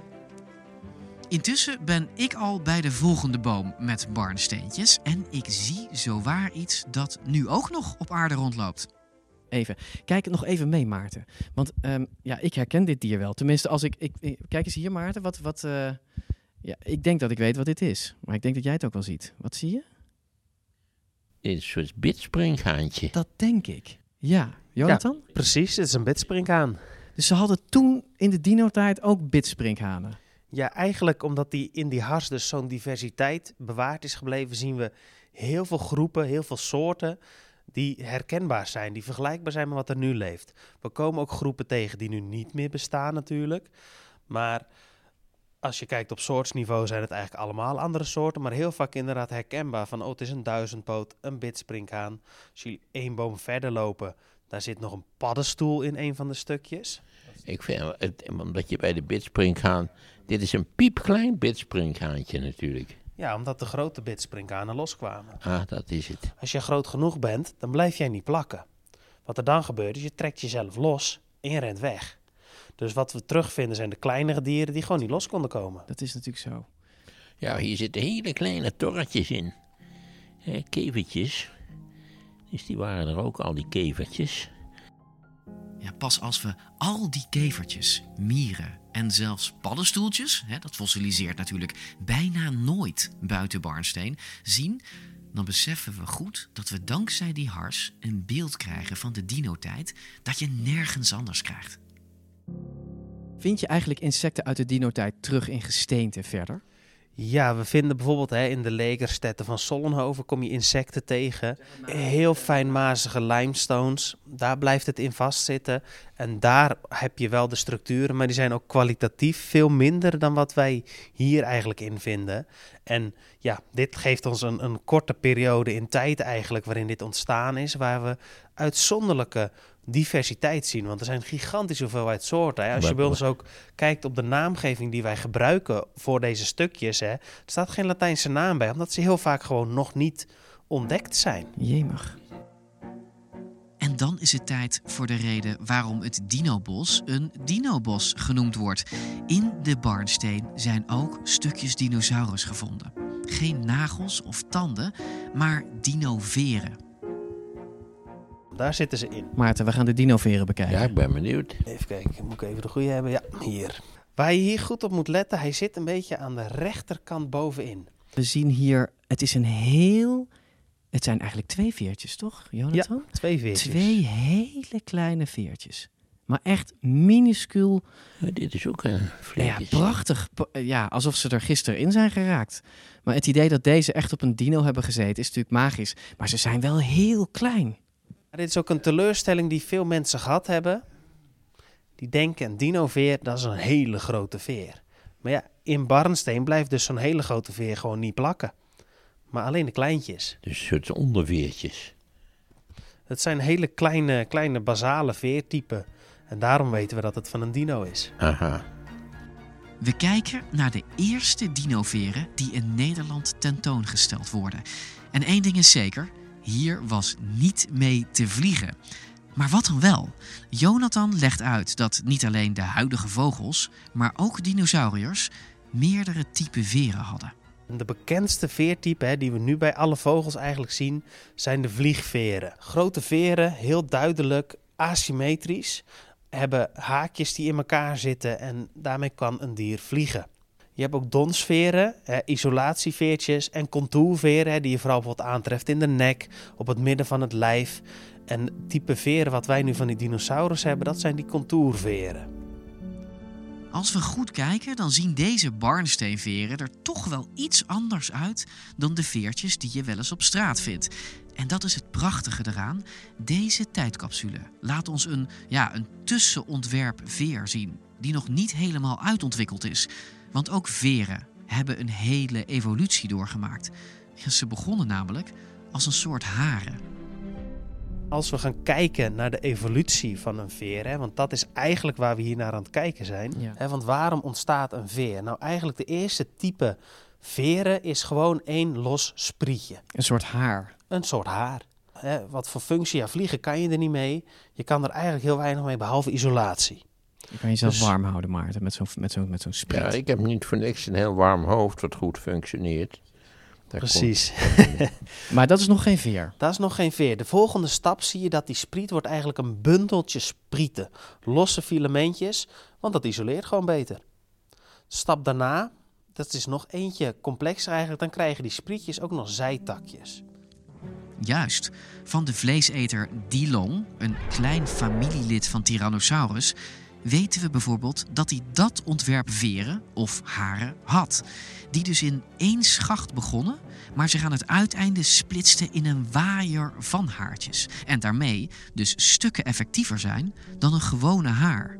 Intussen ben ik al bij de volgende boom met barnsteentjes en ik zie zowaar iets dat nu ook nog op aarde rondloopt. Even. Kijk nog even mee, Maarten. Want um, ja, ik herken dit dier wel. Tenminste, als ik... ik, ik kijk eens hier, Maarten. Wat, wat, uh, ja, ik denk dat ik weet wat dit is. Maar ik denk dat jij het ook wel ziet. Wat zie je? Dit is een soort bidspringhaantje. Dat denk ik. Ja. Jonathan? Ja, precies. Het is een bidspringhaan. Dus ze hadden toen in de dino-tijd ook bidspringhanen? Ja, eigenlijk omdat die in die hars dus zo'n diversiteit bewaard is gebleven, zien we heel veel groepen, heel veel soorten die herkenbaar zijn, die vergelijkbaar zijn met wat er nu leeft. We komen ook groepen tegen die nu niet meer bestaan natuurlijk. Maar als je kijkt op soortsniveau zijn het eigenlijk allemaal andere soorten, maar heel vaak inderdaad herkenbaar van, oh, het is een duizendpoot, een bidspringhaan. Als jullie één boom verder lopen, daar zit nog een paddenstoel in een van de stukjes. Ik vind, het, omdat je bij de bidspringhaan, dit is een piepklein bidspringhaantje natuurlijk. Ja, omdat de grote bidspringhaanen loskwamen. Ah, dat is het. Als je groot genoeg bent, dan blijf jij niet plakken. Wat er dan gebeurt, is je trekt jezelf los en je rent weg. Dus wat we terugvinden zijn de kleinere dieren die gewoon niet los konden komen. Dat is natuurlijk zo. Ja, hier zitten hele kleine torretjes in. Eh, kevertjes. Dus die waren er ook, al die kevertjes. Ja, pas als we al die kevertjes, mieren en zelfs paddenstoeltjes, hè, dat fossiliseert natuurlijk bijna nooit buiten Barnsteen, zien, dan beseffen we goed dat we dankzij die hars een beeld krijgen van de dino-tijd dat je nergens anders krijgt. Vind je eigenlijk insecten uit de dino-tijd terug in gesteente verder? Ja, we vinden bijvoorbeeld hè, in de legerstetten van Sollenhoven kom je insecten tegen. Heel fijnmazige limestones, daar blijft het in vastzitten. En daar heb je wel de structuren, maar die zijn ook kwalitatief veel minder dan wat wij hier eigenlijk in vinden. En ja, dit geeft ons een, een korte periode in tijd eigenlijk waarin dit ontstaan is, waar we uitzonderlijke diversiteit zien. Want er zijn gigantische hoeveelheid soorten. Hè. Als je bij ons ook kijkt op de naamgeving die wij gebruiken voor deze stukjes, hè, er staat geen Latijnse naam bij, omdat ze heel vaak gewoon nog niet ontdekt zijn. Jemig. En dan is het tijd voor de reden waarom het dinobos een dinobos genoemd wordt. In de Barnsteen zijn ook stukjes dinosaurus gevonden. Geen nagels of tanden, maar dinoveren. Daar zitten ze in. Maarten, we gaan de dinoveren bekijken. Ja, ik ben benieuwd. Even kijken, moet ik even de goede hebben? Ja, hier. Waar je hier goed op moet letten, hij zit een beetje aan de rechterkant bovenin. We zien hier, het is een heel... Het zijn eigenlijk twee veertjes, toch, Jonathan? Ja, twee veertjes. Twee hele kleine veertjes. Maar echt minuscuul. Ja, dit is ook een vleekjes. Ja, prachtig. Ja, alsof ze er gisteren in zijn geraakt. Maar het idee dat deze echt op een dino hebben gezeten is natuurlijk magisch. Maar ze zijn wel heel klein. Dit is ook een teleurstelling die veel mensen gehad hebben. Die denken, een dinoveer, dat is een hele grote veer. Maar ja, in Barnsteen blijft dus zo'n hele grote veer gewoon niet plakken. Maar alleen de kleintjes. Dus een soort onderveertjes. Het zijn hele kleine, kleine basale veertypen. En daarom weten we dat het van een dino is. Aha. We kijken naar de eerste dinoveren die in Nederland tentoongesteld worden. En één ding is zeker, hier was niet mee te vliegen. Maar wat dan wel? Jonathan legt uit dat niet alleen de huidige vogels, maar ook dinosauriërs meerdere typen veren hadden. De bekendste veertypen hè, die we nu bij alle vogels eigenlijk zien, zijn de vliegveren. Grote veren, heel duidelijk, asymmetrisch, hebben haakjes die in elkaar zitten en daarmee kan een dier vliegen. Je hebt ook donsveren, hè, isolatieveertjes en contourveren, hè, die je vooral bijvoorbeeld aantreft in de nek, op het midden van het lijf. En het type veren wat wij nu van die dinosaurus hebben, dat zijn die contourveren. Als we goed kijken, dan zien deze barnsteenveren er toch wel iets anders uit dan de veertjes die je wel eens op straat vindt. En dat is het prachtige eraan. Deze tijdcapsule laat ons een, ja, een tussenontwerp veer zien, die nog niet helemaal uitontwikkeld is. Want ook veren hebben een hele evolutie doorgemaakt. Ja, ze begonnen namelijk als een soort haren. Als we gaan kijken naar de evolutie van een veer, hè, want dat is eigenlijk waar we hier naar aan het kijken zijn. Ja. Hè, want waarom ontstaat een veer? Nou, eigenlijk de eerste type veren is gewoon één los sprietje. Een soort haar. Een soort haar. Hè, wat voor functie? Ja, vliegen kan je er niet mee. Je kan er eigenlijk heel weinig mee, behalve isolatie. Je kan jezelf Dus- warm houden, Maarten, met zo'n met zo'n met zo'n spriet. Ja, ik heb niet voor niks een heel warm hoofd wat goed functioneert. Daar Precies. komt- Maar dat is nog geen veer. Dat is nog geen veer. De volgende stap zie je dat die spriet wordt eigenlijk een bundeltje sprieten. Losse filamentjes, want dat isoleert gewoon beter. Stap daarna, dat is nog eentje complexer eigenlijk, dan krijgen die sprietjes ook nog zijtakjes. Juist. Van de vleeseter Dilong, een klein familielid van Tyrannosaurus, weten we bijvoorbeeld dat hij dat ontwerp veren of haren had. Die dus in één schacht begonnen, maar zich aan het uiteinde splitsten in een waaier van haartjes. En daarmee dus stukken effectiever zijn dan een gewone haar.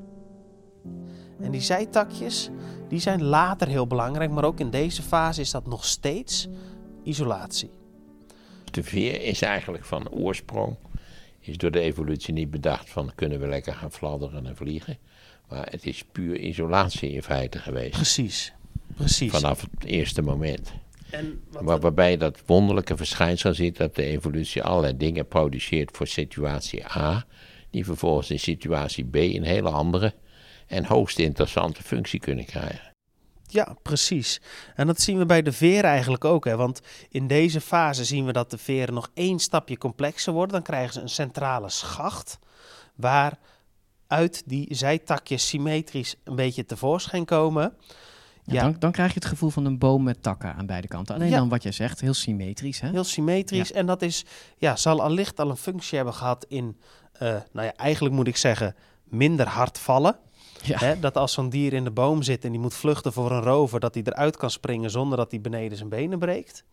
En die zijtakjes, die zijn later heel belangrijk, maar ook in deze fase is dat nog steeds isolatie. De veer is eigenlijk van oorsprong, is door de evolutie niet bedacht van kunnen we lekker gaan fladderen en vliegen. Maar het is puur isolatie in feite geweest. Precies, precies. Vanaf het eerste moment. En wat Waar, waarbij je dat wonderlijke verschijnsel ziet dat de evolutie allerlei dingen produceert voor situatie A, die vervolgens in situatie B een hele andere en hoogst interessante functie kunnen krijgen. Ja, precies. En dat zien we bij de veren eigenlijk ook. Hè? Want in deze fase zien we dat de veren nog één stapje complexer worden. Dan krijgen ze een centrale schacht waaruit die zijtakjes symmetrisch een beetje tevoorschijn komen. Ja, Ja. Dan, dan krijg je het gevoel van een boom met takken aan beide kanten. Alleen Ja. dan wat jij zegt, heel symmetrisch. Hè? Heel symmetrisch. Ja. En dat is, ja, zal allicht al een functie hebben gehad in, uh, nou ja, eigenlijk moet ik zeggen, minder hard vallen. Ja. Hè, dat als zo'n dier in de boom zit en die moet vluchten voor een rover, dat hij eruit kan springen zonder dat hij beneden zijn benen breekt.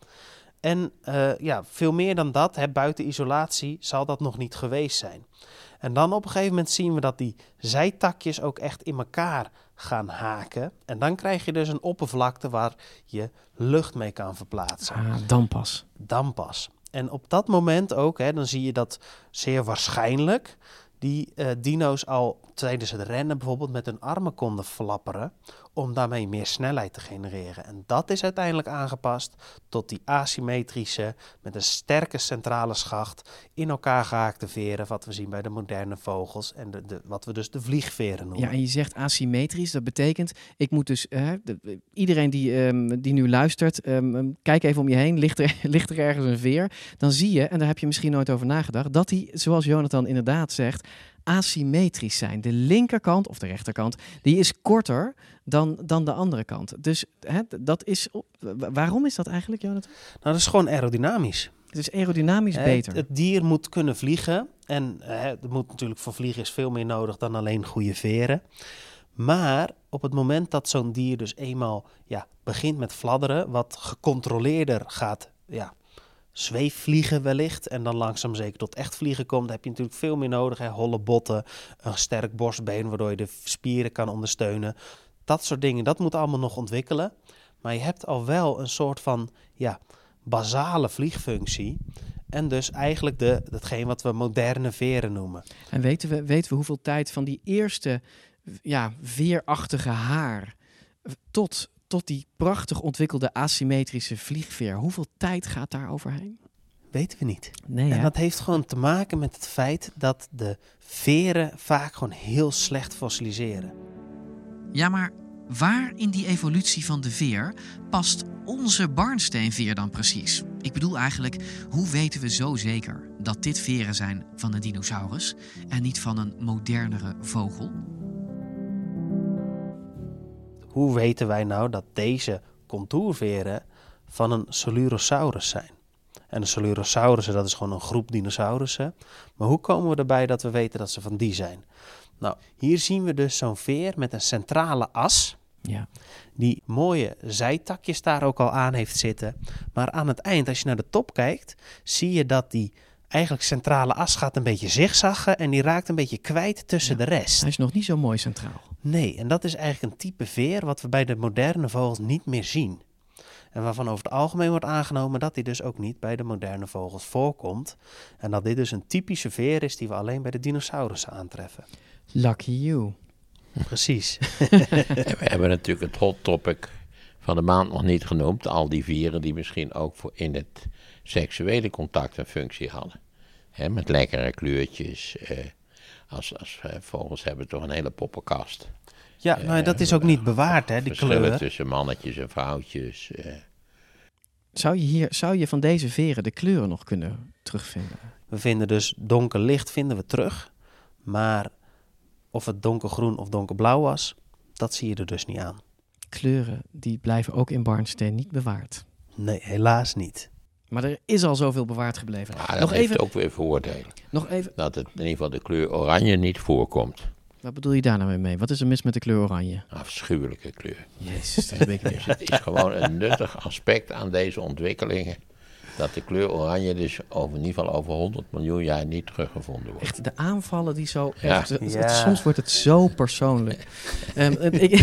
En uh, ja, veel meer dan dat, hè, buiten isolatie, zal dat nog niet geweest zijn. En dan op een gegeven moment zien we dat die zijtakjes ook echt in elkaar gaan haken. En dan krijg je dus een oppervlakte waar je lucht mee kan verplaatsen. Ah, dan pas. Dan pas. En op dat moment ook, hè, dan zie je dat zeer waarschijnlijk die uh, dino's al tijdens het rennen bijvoorbeeld met hun armen konden flapperen om daarmee meer snelheid te genereren. En dat is uiteindelijk aangepast tot die asymmetrische, met een sterke centrale schacht, in elkaar gehaakte veren, wat we zien bij de moderne vogels en de, de, wat we dus de vliegveren noemen. Ja, en je zegt asymmetrisch. Dat betekent, ik moet dus, uh, de, iedereen die, um, die nu luistert, um, kijk even om je heen, ligt er, ligt er ergens een veer. Dan zie je, en daar heb je misschien nooit over nagedacht, dat die, zoals Jonathan inderdaad zegt, asymmetrisch zijn. De linkerkant of de rechterkant, die is korter dan, dan de andere kant. Dus hè, dat is, waarom is dat eigenlijk, Jonathan? Nou, dat is gewoon aerodynamisch. Het is aerodynamisch Hè, beter. Het, het dier moet kunnen vliegen. En hè, er moet natuurlijk voor vliegen is veel meer nodig dan alleen goede veren. Maar op het moment dat zo'n dier dus eenmaal ja, begint met fladderen, wat gecontroleerder gaat ja, zweefvliegen wellicht, en dan langzaam zeker tot echt vliegen komt, dan heb je natuurlijk veel meer nodig. Hè? Holle botten, een sterk borstbeen waardoor je de spieren kan ondersteunen. Dat soort dingen, dat moet allemaal nog ontwikkelen. Maar je hebt al wel een soort van ja, basale vliegfunctie. En dus eigenlijk de, datgene wat we moderne veren noemen. En weten we, weten we hoeveel tijd van die eerste ja, veerachtige haar tot, tot die prachtig ontwikkelde asymmetrische vliegveer, hoeveel tijd gaat daar overheen? Weten we niet. Nee, en hè? dat heeft gewoon te maken met het feit dat de veren vaak gewoon heel slecht fossiliseren. Ja, maar waar in die evolutie van de veer past onze barnsteenveer dan precies? Ik bedoel eigenlijk, hoe weten we zo zeker dat dit veren zijn van een dinosaurus en niet van een modernere vogel? Hoe weten wij nou dat deze contourveren van een Coelurosaurus zijn? En de Coelurosaurussen, dat is gewoon een groep dinosaurussen. Maar hoe komen we erbij dat we weten dat ze van die zijn? Nou, hier zien we dus zo'n veer met een centrale as. Ja. Die mooie zijtakjes daar ook al aan heeft zitten. Maar aan het eind, als je naar de top kijkt, zie je dat die eigenlijk centrale as gaat een beetje zigzaggen en die raakt een beetje kwijt tussen Ja. de rest. Hij is nog niet zo mooi centraal. Nee, en dat is eigenlijk een type veer wat we bij de moderne vogels niet meer zien. En waarvan over het algemeen wordt aangenomen dat die dus ook niet bij de moderne vogels voorkomt. En dat dit dus een typische veer is die we alleen bij de dinosaurussen aantreffen. Lucky you. Precies. En we hebben natuurlijk het hot topic van de maand nog niet genoemd. Al die vieren die misschien ook voor in het seksuele contact een functie hadden. He, met lekkere kleurtjes. Eh, als, als eh, vogels hebben toch een hele poppenkast. Ja, maar uh, dat is ook niet bewaard, hè, die kleuren. Tussen mannetjes en vrouwtjes. Uh. Zou je, hier, zou je van deze veren de kleuren nog kunnen terugvinden? We vinden dus donkerlicht vinden we terug. Maar of het donkergroen of donkerblauw was, dat zie je er dus niet aan. Kleuren die blijven ook in Barnstein niet bewaard. Nee, helaas niet. Maar er is al zoveel bewaard gebleven. Ja, dat nog heeft even... ook weer voordelen. Nog even... Dat het in ieder geval de kleur oranje niet voorkomt. Wat bedoel je daar nou mee? Wat is er mis met de kleur oranje? Afschuwelijke kleur. Jezus, dat heb ik dus het is gewoon een nuttig aspect aan deze ontwikkelingen. Dat de kleur oranje dus over, in ieder geval over honderd miljoen jaar niet teruggevonden wordt. Echt, de aanvallen die zo... Ja. Echt, het, Ja. het, soms wordt het zo persoonlijk. um, ik...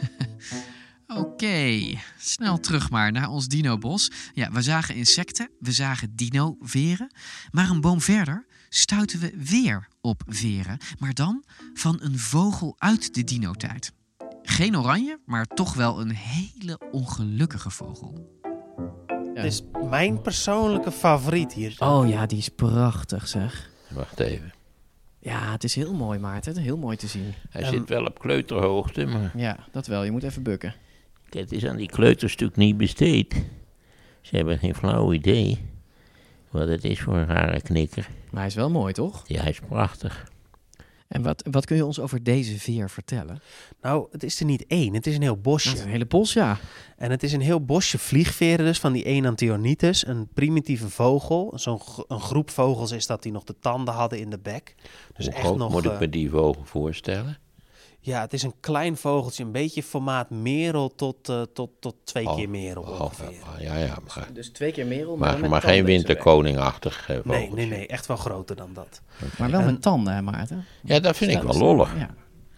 Oké, okay, snel terug maar naar ons dinobos. Ja, we zagen insecten, we zagen dino-veren. Maar een boom verder stuiten we weer op veren. Maar dan van een vogel uit de dino-tijd. Geen oranje, maar toch wel een hele ongelukkige vogel. Het is mijn persoonlijke favoriet hier. Oh ja, die is prachtig zeg. Wacht even. Ja, het is heel mooi, Maarten. Heel mooi te zien. Hij um, zit wel op kleuterhoogte, maar... Ja, dat wel. Je moet even bukken. Het is aan die kleuters natuurlijk niet besteed. Ze hebben geen flauw idee wat het is voor een rare knikker. Maar hij is wel mooi, toch? Ja, hij is prachtig. En wat, wat kun je ons over deze veer vertellen? Nou, het is er niet één. Het is een heel bosje. Het is een hele bos, ja. En het is een heel bosje vliegveren dus van die Enantiornitis. Een primitieve vogel. Zo'n g- een groep vogels is dat die nog de tanden hadden in de bek. Dus Hoe echt groot nog, moet uh, ik me die vogel voorstellen? Ja, het is een klein vogeltje. Een beetje formaat merel tot, uh, tot, tot twee oh, keer merel oh, ongeveer. Oh, ja, ja, maar, dus twee keer merel, maar, maar, met maar geen winterkoningachtig uh, vogeltje. Nee, nee, nee. Echt wel groter dan dat. Okay. Maar wel en, met tanden, hè, Maarten? Ja, dat vind Stel, ik wel lollig. Ja.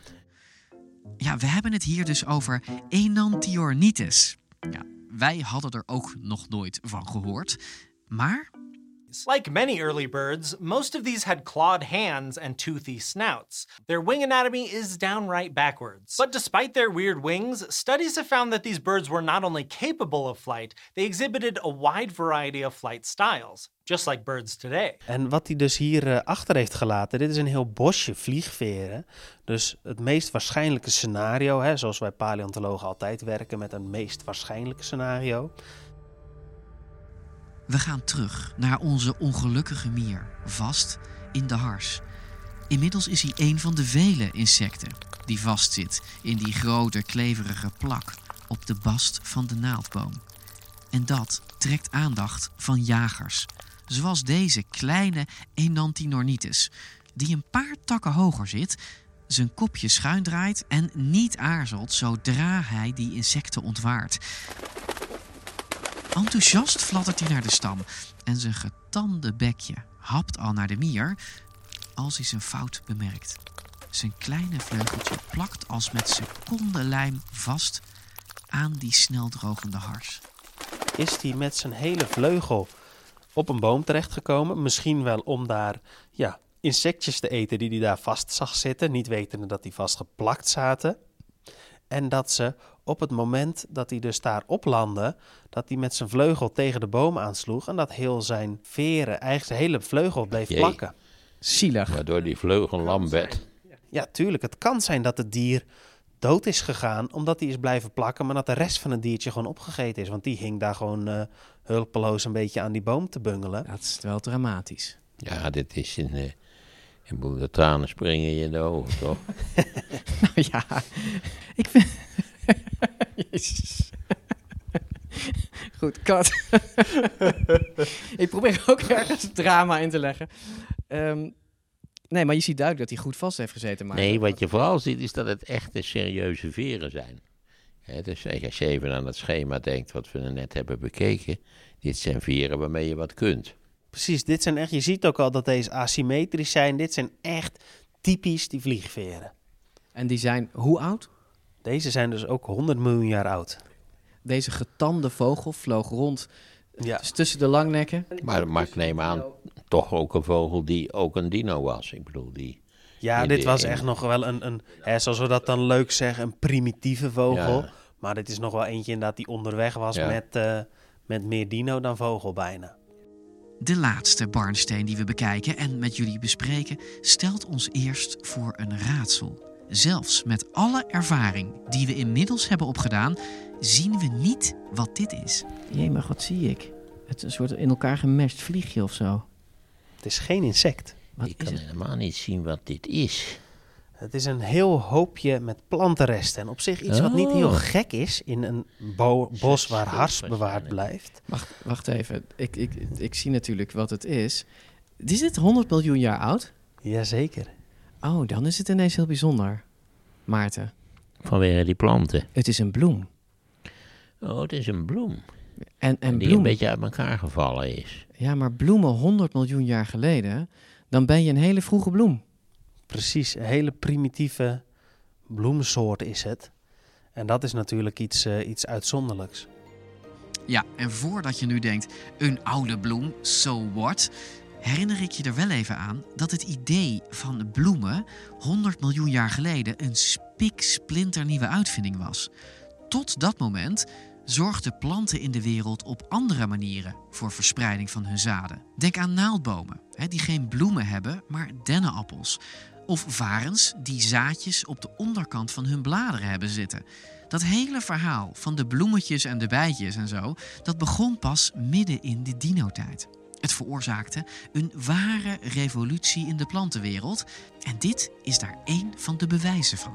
ja, we hebben het hier dus over Enantiornitis. Ja, wij hadden er ook nog nooit van gehoord. Maar... Like many early birds, most of these had clawed hands and toothy snouts. Their wing anatomy is downright backwards. But despite their weird wings, studies have found that these birds were not only capable of flight, they exhibited a wide variety of flight styles, just like birds today. En wat hij dus hier uh, achter heeft gelaten, dit is een heel bosje vliegveren. Dus het meest waarschijnlijke scenario, hè, zoals wij paleontologen altijd werken met een meest waarschijnlijke scenario. We gaan terug naar onze ongelukkige mier, vast in de hars. Inmiddels is hij een van de vele insecten die vastzit in die grote kleverige plak op de bast van de naaldboom. En dat trekt aandacht van jagers, zoals deze kleine Enantiornitis, die een paar takken hoger zit, zijn kopje schuin draait en niet aarzelt zodra hij die insecten ontwaart. Enthousiast fladdert hij naar de stam en zijn getande bekje hapt al naar de mier als hij zijn fout bemerkt. Zijn kleine vleugeltje plakt als met secondenlijm vast aan die sneldrogende hars. Is hij met zijn hele vleugel op een boom terechtgekomen? Misschien wel om daar ja, insectjes te eten die hij daar vast zag zitten, niet wetende dat die vastgeplakt zaten. En dat ze op het moment dat hij dus daar oplandde, dat hij met zijn vleugel tegen de boom aansloeg en dat heel zijn veren, eigenlijk zijn hele vleugel bleef Jee. plakken. Zielig. Waardoor die vleugel lam werd. Ja, tuurlijk. Het kan zijn dat het dier dood is gegaan omdat hij is blijven plakken, maar dat de rest van het diertje gewoon opgegeten is. Want die hing daar gewoon uh, hulpeloos een beetje aan die boom te bungelen. Dat is wel dramatisch. Ja, dit is een... Uh, ik bedoel, de tranen springen je in de ogen, toch? Nou ja, ik vind... Jezus. Goed, kat. Ik probeer ook ergens drama in te leggen. Um, nee, maar je ziet duidelijk dat hij goed vast heeft gezeten. Maar nee, wat je vooral ziet is dat het echte serieuze veren zijn. He, dus als je even aan het schema denkt wat we net hebben bekeken. Dit zijn veren waarmee je wat kunt. Precies, dit zijn echt, je ziet ook al dat deze asymmetrisch zijn. Dit zijn echt typisch die vliegveren. En die zijn hoe oud? Deze zijn dus ook honderd miljoen jaar oud. Deze getande vogel vloog rond ja. dus tussen de langnekken. Maar, maar ik neem aan, toch ook een vogel die ook een dino was. Ik bedoel, die... Ja, die dit de, was in... echt nog wel een, een hè, zoals we dat dan leuk zeggen, een primitieve vogel. Ja. Maar dit is nog wel eentje inderdaad die onderweg was Ja. met, uh, met meer dino dan vogel bijna. De laatste barnsteen die we bekijken en met jullie bespreken stelt ons eerst voor een raadsel. Zelfs met alle ervaring die we inmiddels hebben opgedaan, zien we niet wat dit is. Jee, maar wat zie ik? Het is een soort in elkaar gemesht vliegje of zo. Het is geen insect. Wat Ik kan helemaal niet zien wat dit is. Het is een heel hoopje met plantenresten. En op zich iets wat niet heel Oh. gek is in een bo- bos waar hars bewaard blijft. Wacht, wacht even. Ik, ik, ik zie natuurlijk wat het is. Is dit honderd miljoen jaar oud? Jazeker. Oh, dan is het ineens heel bijzonder. Maarten. Vanwege die planten. Het is een bloem. Oh, het is een bloem. En, en die bloem... een beetje uit elkaar gevallen is. Ja, maar bloemen honderd miljoen jaar geleden, dan ben je een hele vroege bloem. Precies, een hele primitieve bloemsoort is het. En dat is natuurlijk iets, uh, iets uitzonderlijks. Ja, en voordat je nu denkt, een oude bloem, so what? Herinner ik je er wel even aan dat het idee van bloemen honderd miljoen jaar geleden een spiksplinternieuwe uitvinding was. Tot dat moment zorgden planten in de wereld op andere manieren voor verspreiding van hun zaden. Denk aan naaldbomen, hè, die geen bloemen hebben, maar dennenappels. Of varens die zaadjes op de onderkant van hun bladeren hebben zitten. Dat hele verhaal van de bloemetjes en de bijtjes en zo, dat begon pas midden in de dinotijd. Het veroorzaakte een ware revolutie in de plantenwereld. En dit is daar één van de bewijzen van.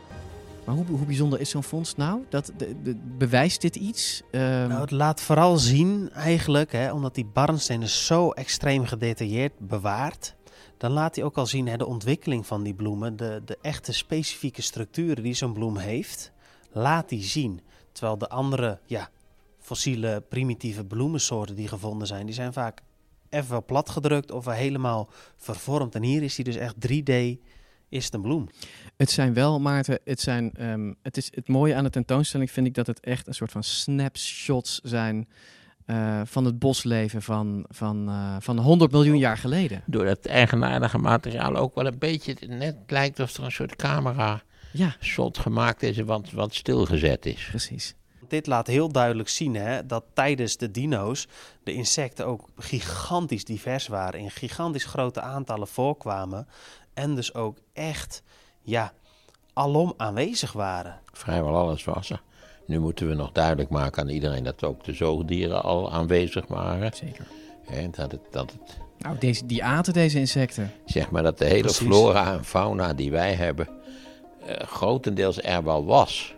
Maar hoe, hoe bijzonder is zo'n vondst nou? Dat, de, de, bewijst dit iets? Um... Nou, het laat vooral zien eigenlijk, hè, omdat die barnsteen is zo extreem gedetailleerd bewaard. Dan laat hij ook al zien hè, de ontwikkeling van die bloemen. De, de echte specifieke structuren die zo'n bloem heeft, laat hij zien. Terwijl de andere ja, fossiele primitieve bloemensoorten die gevonden zijn, die zijn vaak even wel platgedrukt of wel helemaal vervormd. En hier is hij dus echt drie D, is het een bloem. Het zijn wel, Maarten, het, zijn, um, het, is, het mooie aan de tentoonstelling vind ik dat het echt een soort van snapshots zijn uh, van het bosleven van, van, uh, van honderd miljoen jaar geleden. Door dat eigenaardige materiaal ook wel een beetje, net lijkt of er een soort camera ja. shot gemaakt is en wat, wat stilgezet is. Precies. Dit laat heel duidelijk zien hè, dat tijdens de dino's de insecten ook gigantisch divers waren. In gigantisch grote aantallen voorkwamen. En dus ook echt ja, alom aanwezig waren. Vrijwel alles was er. Nu moeten we nog duidelijk maken aan iedereen dat ook de zoogdieren al aanwezig waren. Zeker. En dat het, dat het, nou, deze, die aten deze insecten. Zeg maar dat de hele Precies. flora en fauna die wij hebben uh, grotendeels er wel was.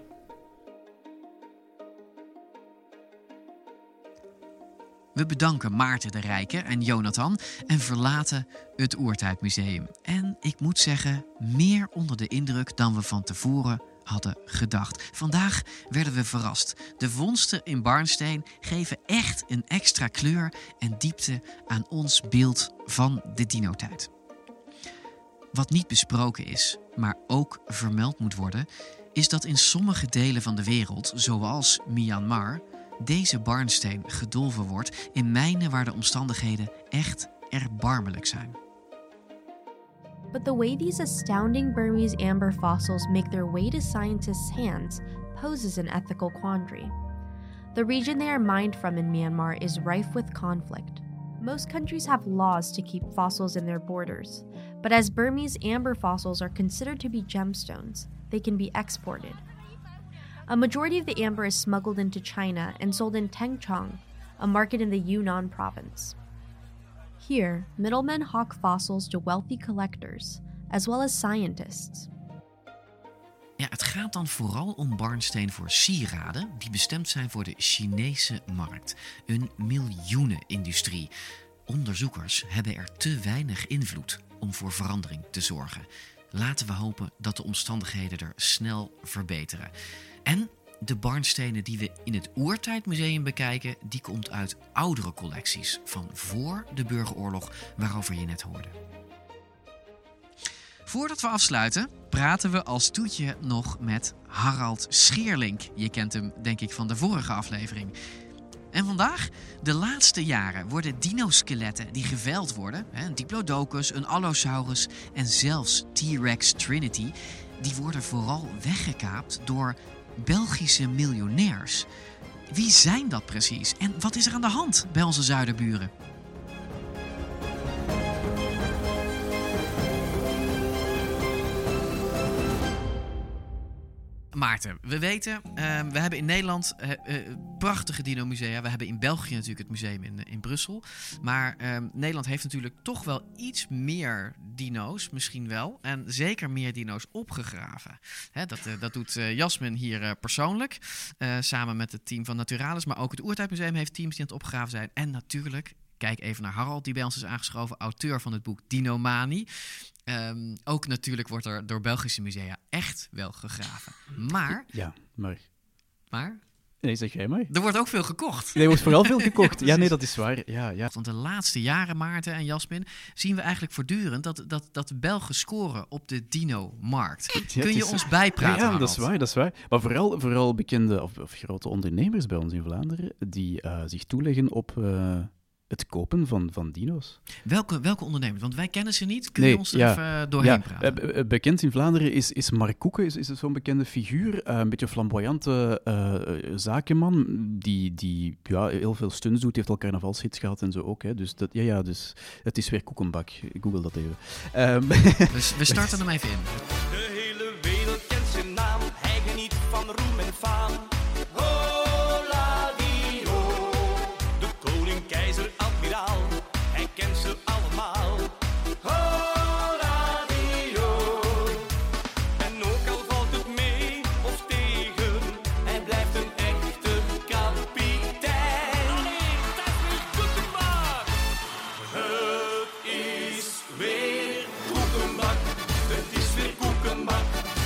We bedanken Maarten de Rijke en Jonathan en verlaten het Oertijdmuseum. En ik moet zeggen, meer onder de indruk dan we van tevoren hadden gedacht. Vandaag werden we verrast. De vondsten in Barnsteen geven echt een extra kleur en diepte aan ons beeld van de dinotijd. Wat niet besproken is, maar ook vermeld moet worden, is dat in sommige delen van de wereld, zoals Myanmar, deze barnsteen gedolven wordt in mijnen waar de omstandigheden echt erbarmelijk zijn. But the way these astounding Burmese amber fossils make their way to scientists' hands poses an ethical quandary. The region they are mined from in Myanmar is rife with conflict. Most countries have laws to keep fossils in their borders, but as Burmese amber fossils are considered to be gemstones, they can be exported. A majority of the amber is smuggled into China and sold in Tengchong, a market in the Yunnan province. Here, middlemen hawk fossils to wealthy collectors, as well as scientists. Ja, het gaat dan vooral om barnsteen voor sieraden die bestemd zijn voor de Chinese markt. Een miljoenenindustrie. Onderzoekers hebben er te weinig invloed om voor verandering te zorgen. Laten we hopen dat de omstandigheden er snel verbeteren. En de barnstenen die we in het Oertijdmuseum bekijken, die komt uit oudere collecties van voor de burgeroorlog waarover je net hoorde. Voordat we afsluiten, praten we als toetje nog met Harald Scheerlink. Je kent hem denk ik van de vorige aflevering. En vandaag, de laatste jaren, worden dinoskeletten die geveild worden, een Diplodocus, een Allosaurus en zelfs T-Rex Trinity, die worden vooral weggekaapt door Belgische miljonairs. Wie zijn dat precies? En wat is er aan de hand bij onze zuiderburen? Maarten, we weten, uh, we hebben in Nederland uh, uh, prachtige dino-musea. We hebben in België natuurlijk het museum in, in Brussel. Maar uh, Nederland heeft natuurlijk toch wel iets meer dino's, misschien wel. En zeker meer dino's opgegraven. Hè, dat, uh, dat doet uh, Jasmin hier uh, persoonlijk. Uh, samen met het team van Naturalis. Maar ook het Oertijdmuseum heeft teams die aan het opgraven zijn. En natuurlijk, kijk even naar Harald, die bij ons is aangeschoven. Auteur van het boek Dinomanie. Um, ook natuurlijk wordt er door Belgische musea echt wel gegraven. Maar... Ja, maar... Maar? Nee, zeg jij maar. Er wordt ook veel gekocht. Er wordt vooral veel gekocht. ja, ja, nee, dat is waar. Ja, ja. Want de laatste jaren, Maarten en Jasmin, zien we eigenlijk voortdurend dat, dat, dat de Belgen scoren op de dino-markt. Ja, Kun je is... ons bijpraten, Ja, ja dat is waar, dat is waar. Maar vooral, vooral bekende of, of grote ondernemers bij ons in Vlaanderen die uh, zich toeleggen op... Uh, het kopen van, van dino's. Welke, welke ondernemers? Want wij kennen ze niet. Kun je nee, ons er ja, even doorheen ja, praten? Uh, bekend in Vlaanderen is, is Mark Koeken, is, is zo'n bekende figuur. Uh, een beetje flamboyante uh, zakenman, die, die ja, heel veel stunts doet. Die heeft al carnavalshits gehad en zo ook. Hè. Dus, dat, ja, ja, dus het is weer Koekenbak. Google dat even. Um, we, we starten hem even in. De hele wereld kent zijn naam. Hij geniet van roem en faam. Hij kent ze allemaal. Hola Dio. En ook al valt het mee of tegen, hij blijft een echte kapitein. Allee, dat is weer Koekenbak. Het is weer Koekenbak. Het is weer Koekenbak.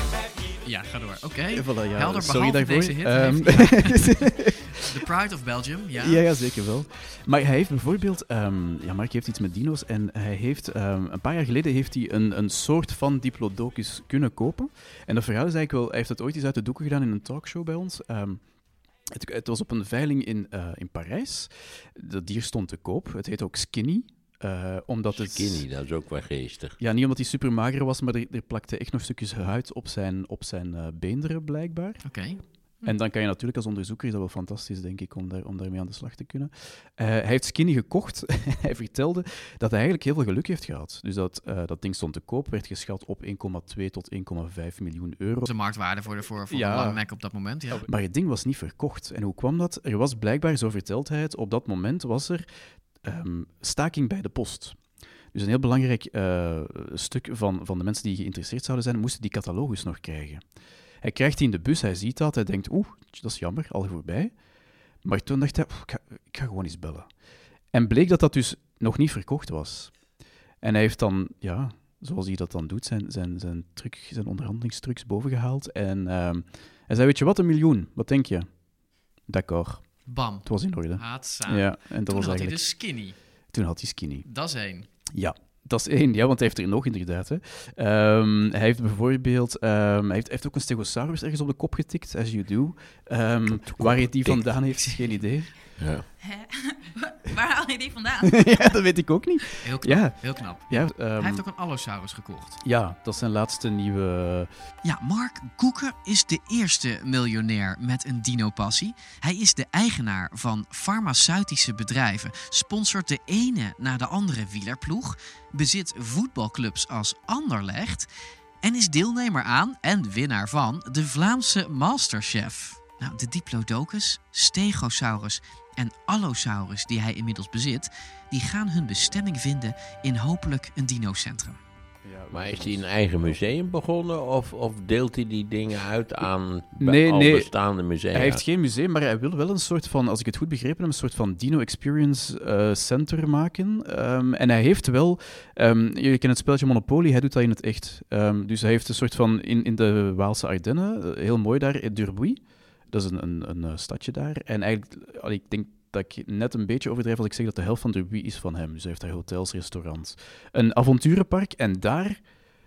Ja, ga door. Oké. Okay. Voilà, ja, Helder, sorry behalve daarvoor. deze hit. Um, heeft, The Pride of Belgium, ja. Ja, ja, zeker wel. Maar hij heeft bijvoorbeeld... Um, ja, Mark heeft iets met dino's en hij heeft... Um, een paar jaar geleden heeft hij een, een soort van Diplodocus kunnen kopen. En dat verhaal is eigenlijk wel... Hij heeft het ooit eens uit de doeken gedaan in een talkshow bij ons. Um, het, het was op een veiling in, uh, in Parijs. Dat dier stond te koop. Het heet ook Skinny. Uh, omdat het, Skinny, dat is ook wel geestig. Ja, niet omdat hij super mager was, maar er, er plakte echt nog stukjes huid op zijn, op zijn uh, beenderen, blijkbaar. Oké. Okay. En dan kan je natuurlijk als onderzoeker, is dat wel fantastisch, denk ik, om, daar, om daarmee aan de slag te kunnen. Uh, hij heeft Skinny gekocht. Hij vertelde dat hij eigenlijk heel veel geluk heeft gehad. Dus dat, uh, dat ding stond te koop, werd geschat op één komma twee tot één komma vijf miljoen euro. Dat is de marktwaarde voor de, voor, voor ja, de lange Mac op dat moment. Ja. Maar het ding was niet verkocht. En hoe kwam dat? Er was blijkbaar, zo vertelt hij het, op dat moment was er um, staking bij de post. Dus een heel belangrijk uh, stuk van, van de mensen die geïnteresseerd zouden zijn, moesten die catalogus nog krijgen. Hij krijgt die in de bus, hij ziet dat, hij denkt, oeh, dat is jammer, al voorbij. Maar toen dacht hij, ik ga, ik ga gewoon eens bellen. En bleek dat dat dus nog niet verkocht was. En hij heeft dan, ja, zoals hij dat dan doet, zijn, zijn, zijn, truc, zijn onderhandelingstrucs bovengehaald. En uh, hij zei, weet je wat, een miljoen, wat denk je? D'accord. Bam. Het was in orde. Haatsa. Ja, en dat toen was had eigenlijk... hij dus Skinny. Toen had hij Skinny. Dat is één. Ja. Dat is één, ja, want hij heeft er nog inderdaad. Hè. Um, hij heeft bijvoorbeeld... Um, hij heeft, heeft ook een stegosaurus ergens op de kop getikt, as you do. Um, waar hij die vandaan heeft, geen idee. Ja. Hè? Waar haal je die vandaan? Ja, dat weet ik ook niet. Heel knap, ja. heel knap. Ja, um, hij heeft ook een Allosaurus gekocht. Ja, dat is zijn laatste nieuwe... Ja, Mark Koeken is de eerste miljonair met een dino-passie. Hij is de eigenaar van farmaceutische bedrijven, sponsort de ene na de andere wielerploeg, bezit voetbalclubs als Anderlecht en is deelnemer aan en winnaar van de Vlaamse Masterchef. Nou, de Diplodocus, Stegosaurus en Allosaurus die hij inmiddels bezit, die gaan hun bestemming vinden in hopelijk een dinocentrum. Ja, maar is hij een eigen museum begonnen of, of deelt hij die dingen uit aan nee, al nee, bestaande musea? Hij heeft geen museum, maar hij wil wel een soort van, als ik het goed begrepen heb, een soort van Dino Experience uh, Center maken. Um, en hij heeft wel, um, je kent het spelletje Monopoly, hij doet dat in het echt. Um, dus hij heeft een soort van, in, in de Waalse Ardennen, heel mooi daar, Durbuy. Dat is een, een, een, een stadje daar. En eigenlijk, ik denk dat ik net een beetje overdrijf als ik zeg dat de helft van Durbuy is van hem. Dus hij heeft daar hotels, restaurants, een avonturenpark. En daar,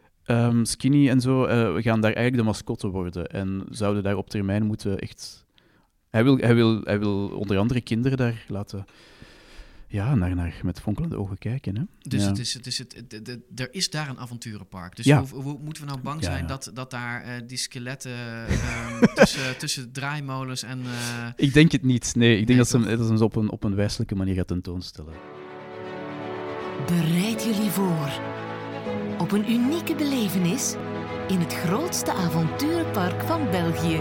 um, Skinny en zo, uh, we gaan daar eigenlijk de mascotte worden. En zouden daar op termijn moeten echt... Hij wil, hij wil, hij wil onder andere kinderen daar laten ja, naar, naar met fonkelende ogen kijken. Hè? Dus, ja. het is, het is het, de, de, er is daar een avonturenpark. Dus Ja. hoe, hoe moeten we nou bang Ja, zijn ja. dat, dat daar uh, die skeletten um, tussen, tussen draaimolens en... Uh... Ik denk het niet. Nee, ik denk Nee, dat ze, hem, dat ze hem op een, op een wijselijke manier gaat tentoonstellen. Bereid jullie voor op een unieke belevenis in het grootste avonturenpark van België.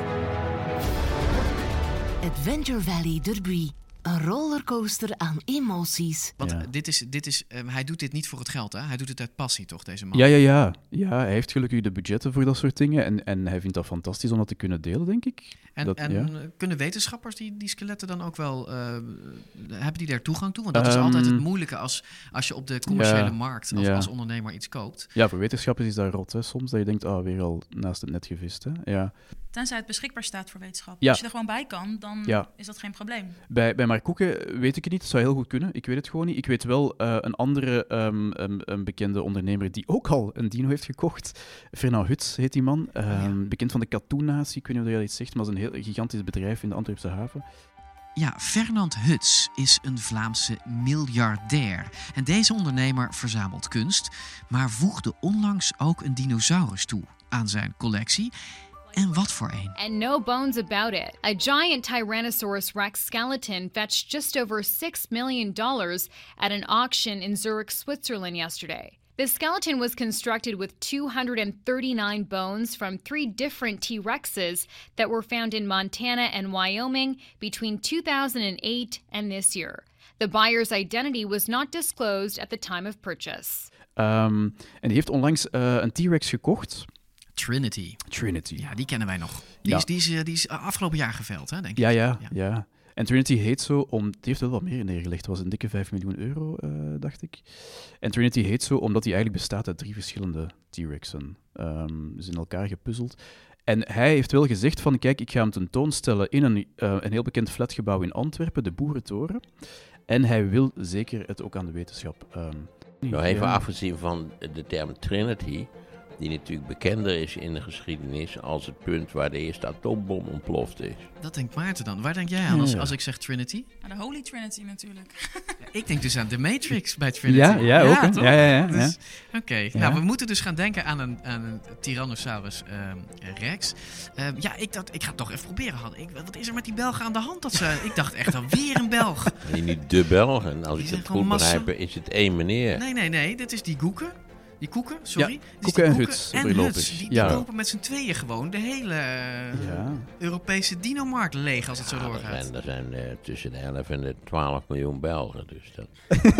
Adventure Valley Derby. Een rollercoaster aan emoties. Want Ja. uh, dit is, dit is, um, hij doet dit niet voor het geld, hè? Hij doet het uit passie, toch, deze man? Ja, ja, ja. ja, hij heeft gelukkig de budgetten voor dat soort dingen. En, en hij vindt dat fantastisch om dat te kunnen delen, denk ik. En, dat, en ja. kunnen wetenschappers die, die skeletten dan ook wel... Uh, hebben die daar toegang toe? Want dat is Um, altijd het moeilijke als, als je op de commerciële ja, markt als, ja. als ondernemer iets koopt. Ja, voor wetenschappers is dat rot, hè, soms. Dat je denkt, ah, weer al naast het net gevist. Hè. Ja. Tenzij het beschikbaar staat voor wetenschap. Ja. Als je er gewoon bij kan, dan Ja. is dat geen probleem. Bij, bij Mark Koeken weet ik het niet. Het zou heel goed kunnen. Ik weet het gewoon niet. Ik weet wel uh, een andere um, um, een bekende ondernemer die ook al een dino heeft gekocht. Fernand Huts heet die man. Um, ja. Bekend van de Katoen-natie. Ik weet niet of je dat iets zegt, maar het is een heel gigantisch bedrijf in de Antwerpse haven. Ja, Fernand Huts is een Vlaamse miljardair. En deze ondernemer verzamelt kunst, maar voegde onlangs ook een dinosaurus toe aan zijn collectie. En wat voor een. And no bones about it. A giant Tyrannosaurus Rex skeleton fetched just over six million dollars at an auction in Zurich, Switzerland yesterday. The skeleton was constructed with two hundred thirty-nine bones from three different T-Rexes that were found in Montana and Wyoming between two thousand eight and this year. The buyer's identity was not disclosed at the time of purchase. Um, en die heeft onlangs uh, een T-Rex gekocht. Trinity. Trinity. Ja, die kennen wij nog. Die, Ja. is, die, is, uh, die is afgelopen jaar geveld, hè, denk ik. Ja, ja, ja, ja. En Trinity heet zo om... Die heeft wel wat meer neergelegd. Het was een dikke vijf miljoen euro, uh, dacht ik. En Trinity heet zo omdat hij eigenlijk bestaat uit drie verschillende T-Rexen. Um, dus in elkaar gepuzzeld. En hij heeft wel gezegd van, kijk, ik ga hem tentoonstellen in een, uh, een heel bekend flatgebouw in Antwerpen, de Boerentoren. En hij wil zeker het ook aan de wetenschap... Um, Nou, even ja. afgezien van de term Trinity, die natuurlijk bekender is in de geschiedenis als het punt waar de eerste atoombom ontploft is. Dat denkt Maarten dan. Waar denk jij aan als, als ik zeg Trinity? Nou, de Holy Trinity natuurlijk. Ja, ik denk dus aan de Matrix bij Trinity. Ja, ja, ook, hè? toch? Ja, ja, ja, Dus, ja. Oké, Ja. nou, we moeten dus gaan denken aan een, aan een Tyrannosaurus um, Rex. Um, ja, ik, dacht, ik ga het toch even proberen. Han. Ik, wat is er met die Belgen aan de hand? Dat ze, ik dacht echt alweer een Belg. En niet de Belgen, als ik zijn het gewoon goed massa- begrijp, is het één meneer. Nee, nee, nee. Dit is die Koeken. Die Koeken, sorry. Ja, Dit is Koeken die en Huts, En voorlopig. Huts. Die, die Ja. lopen met z'n tweeën gewoon de hele uh, Ja. Europese dinomarkt leeg als het zo Ja, er doorgaat. zijn, er zijn uh, tussen de elf en de twaalf miljoen Belgen. Dus dat...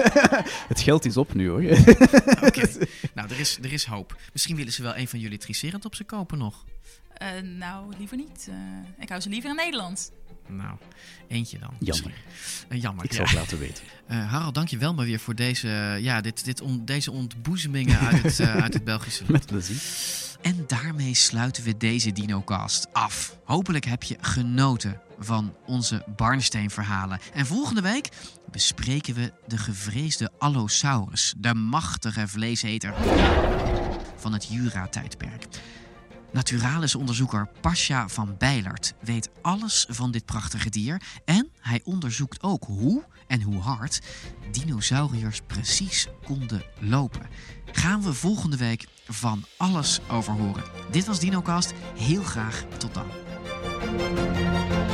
Het geld is op nu, hoor. Oké, okay. Nou, er is, er is hoop. Misschien willen ze wel een van jullie Triceratopsen kopen nog. Uh, nou, liever niet. Uh, ik hou ze liever in Nederland. Nou, eentje dan. Jammer. Uh, jammer, Ik ja. zal het laten weten. Uh, Harald, dank je wel maar weer voor deze, ja, dit, dit on, deze ontboezemingen uit het, uh, uit het Belgische land. Met plezier. En daarmee sluiten we deze DinoCast af. Hopelijk heb je genoten van onze Barnsteen-verhalen. En volgende week bespreken we de gevreesde Allosaurus, de machtige vleeseter van het Jura-tijdperk. Naturalis-onderzoeker Pasja van Bijlert weet alles van dit prachtige dier. En hij onderzoekt ook hoe en hoe hard dinosauriërs precies konden lopen. Gaan we volgende week van alles over horen. Dit was DinoCast. Heel graag tot dan.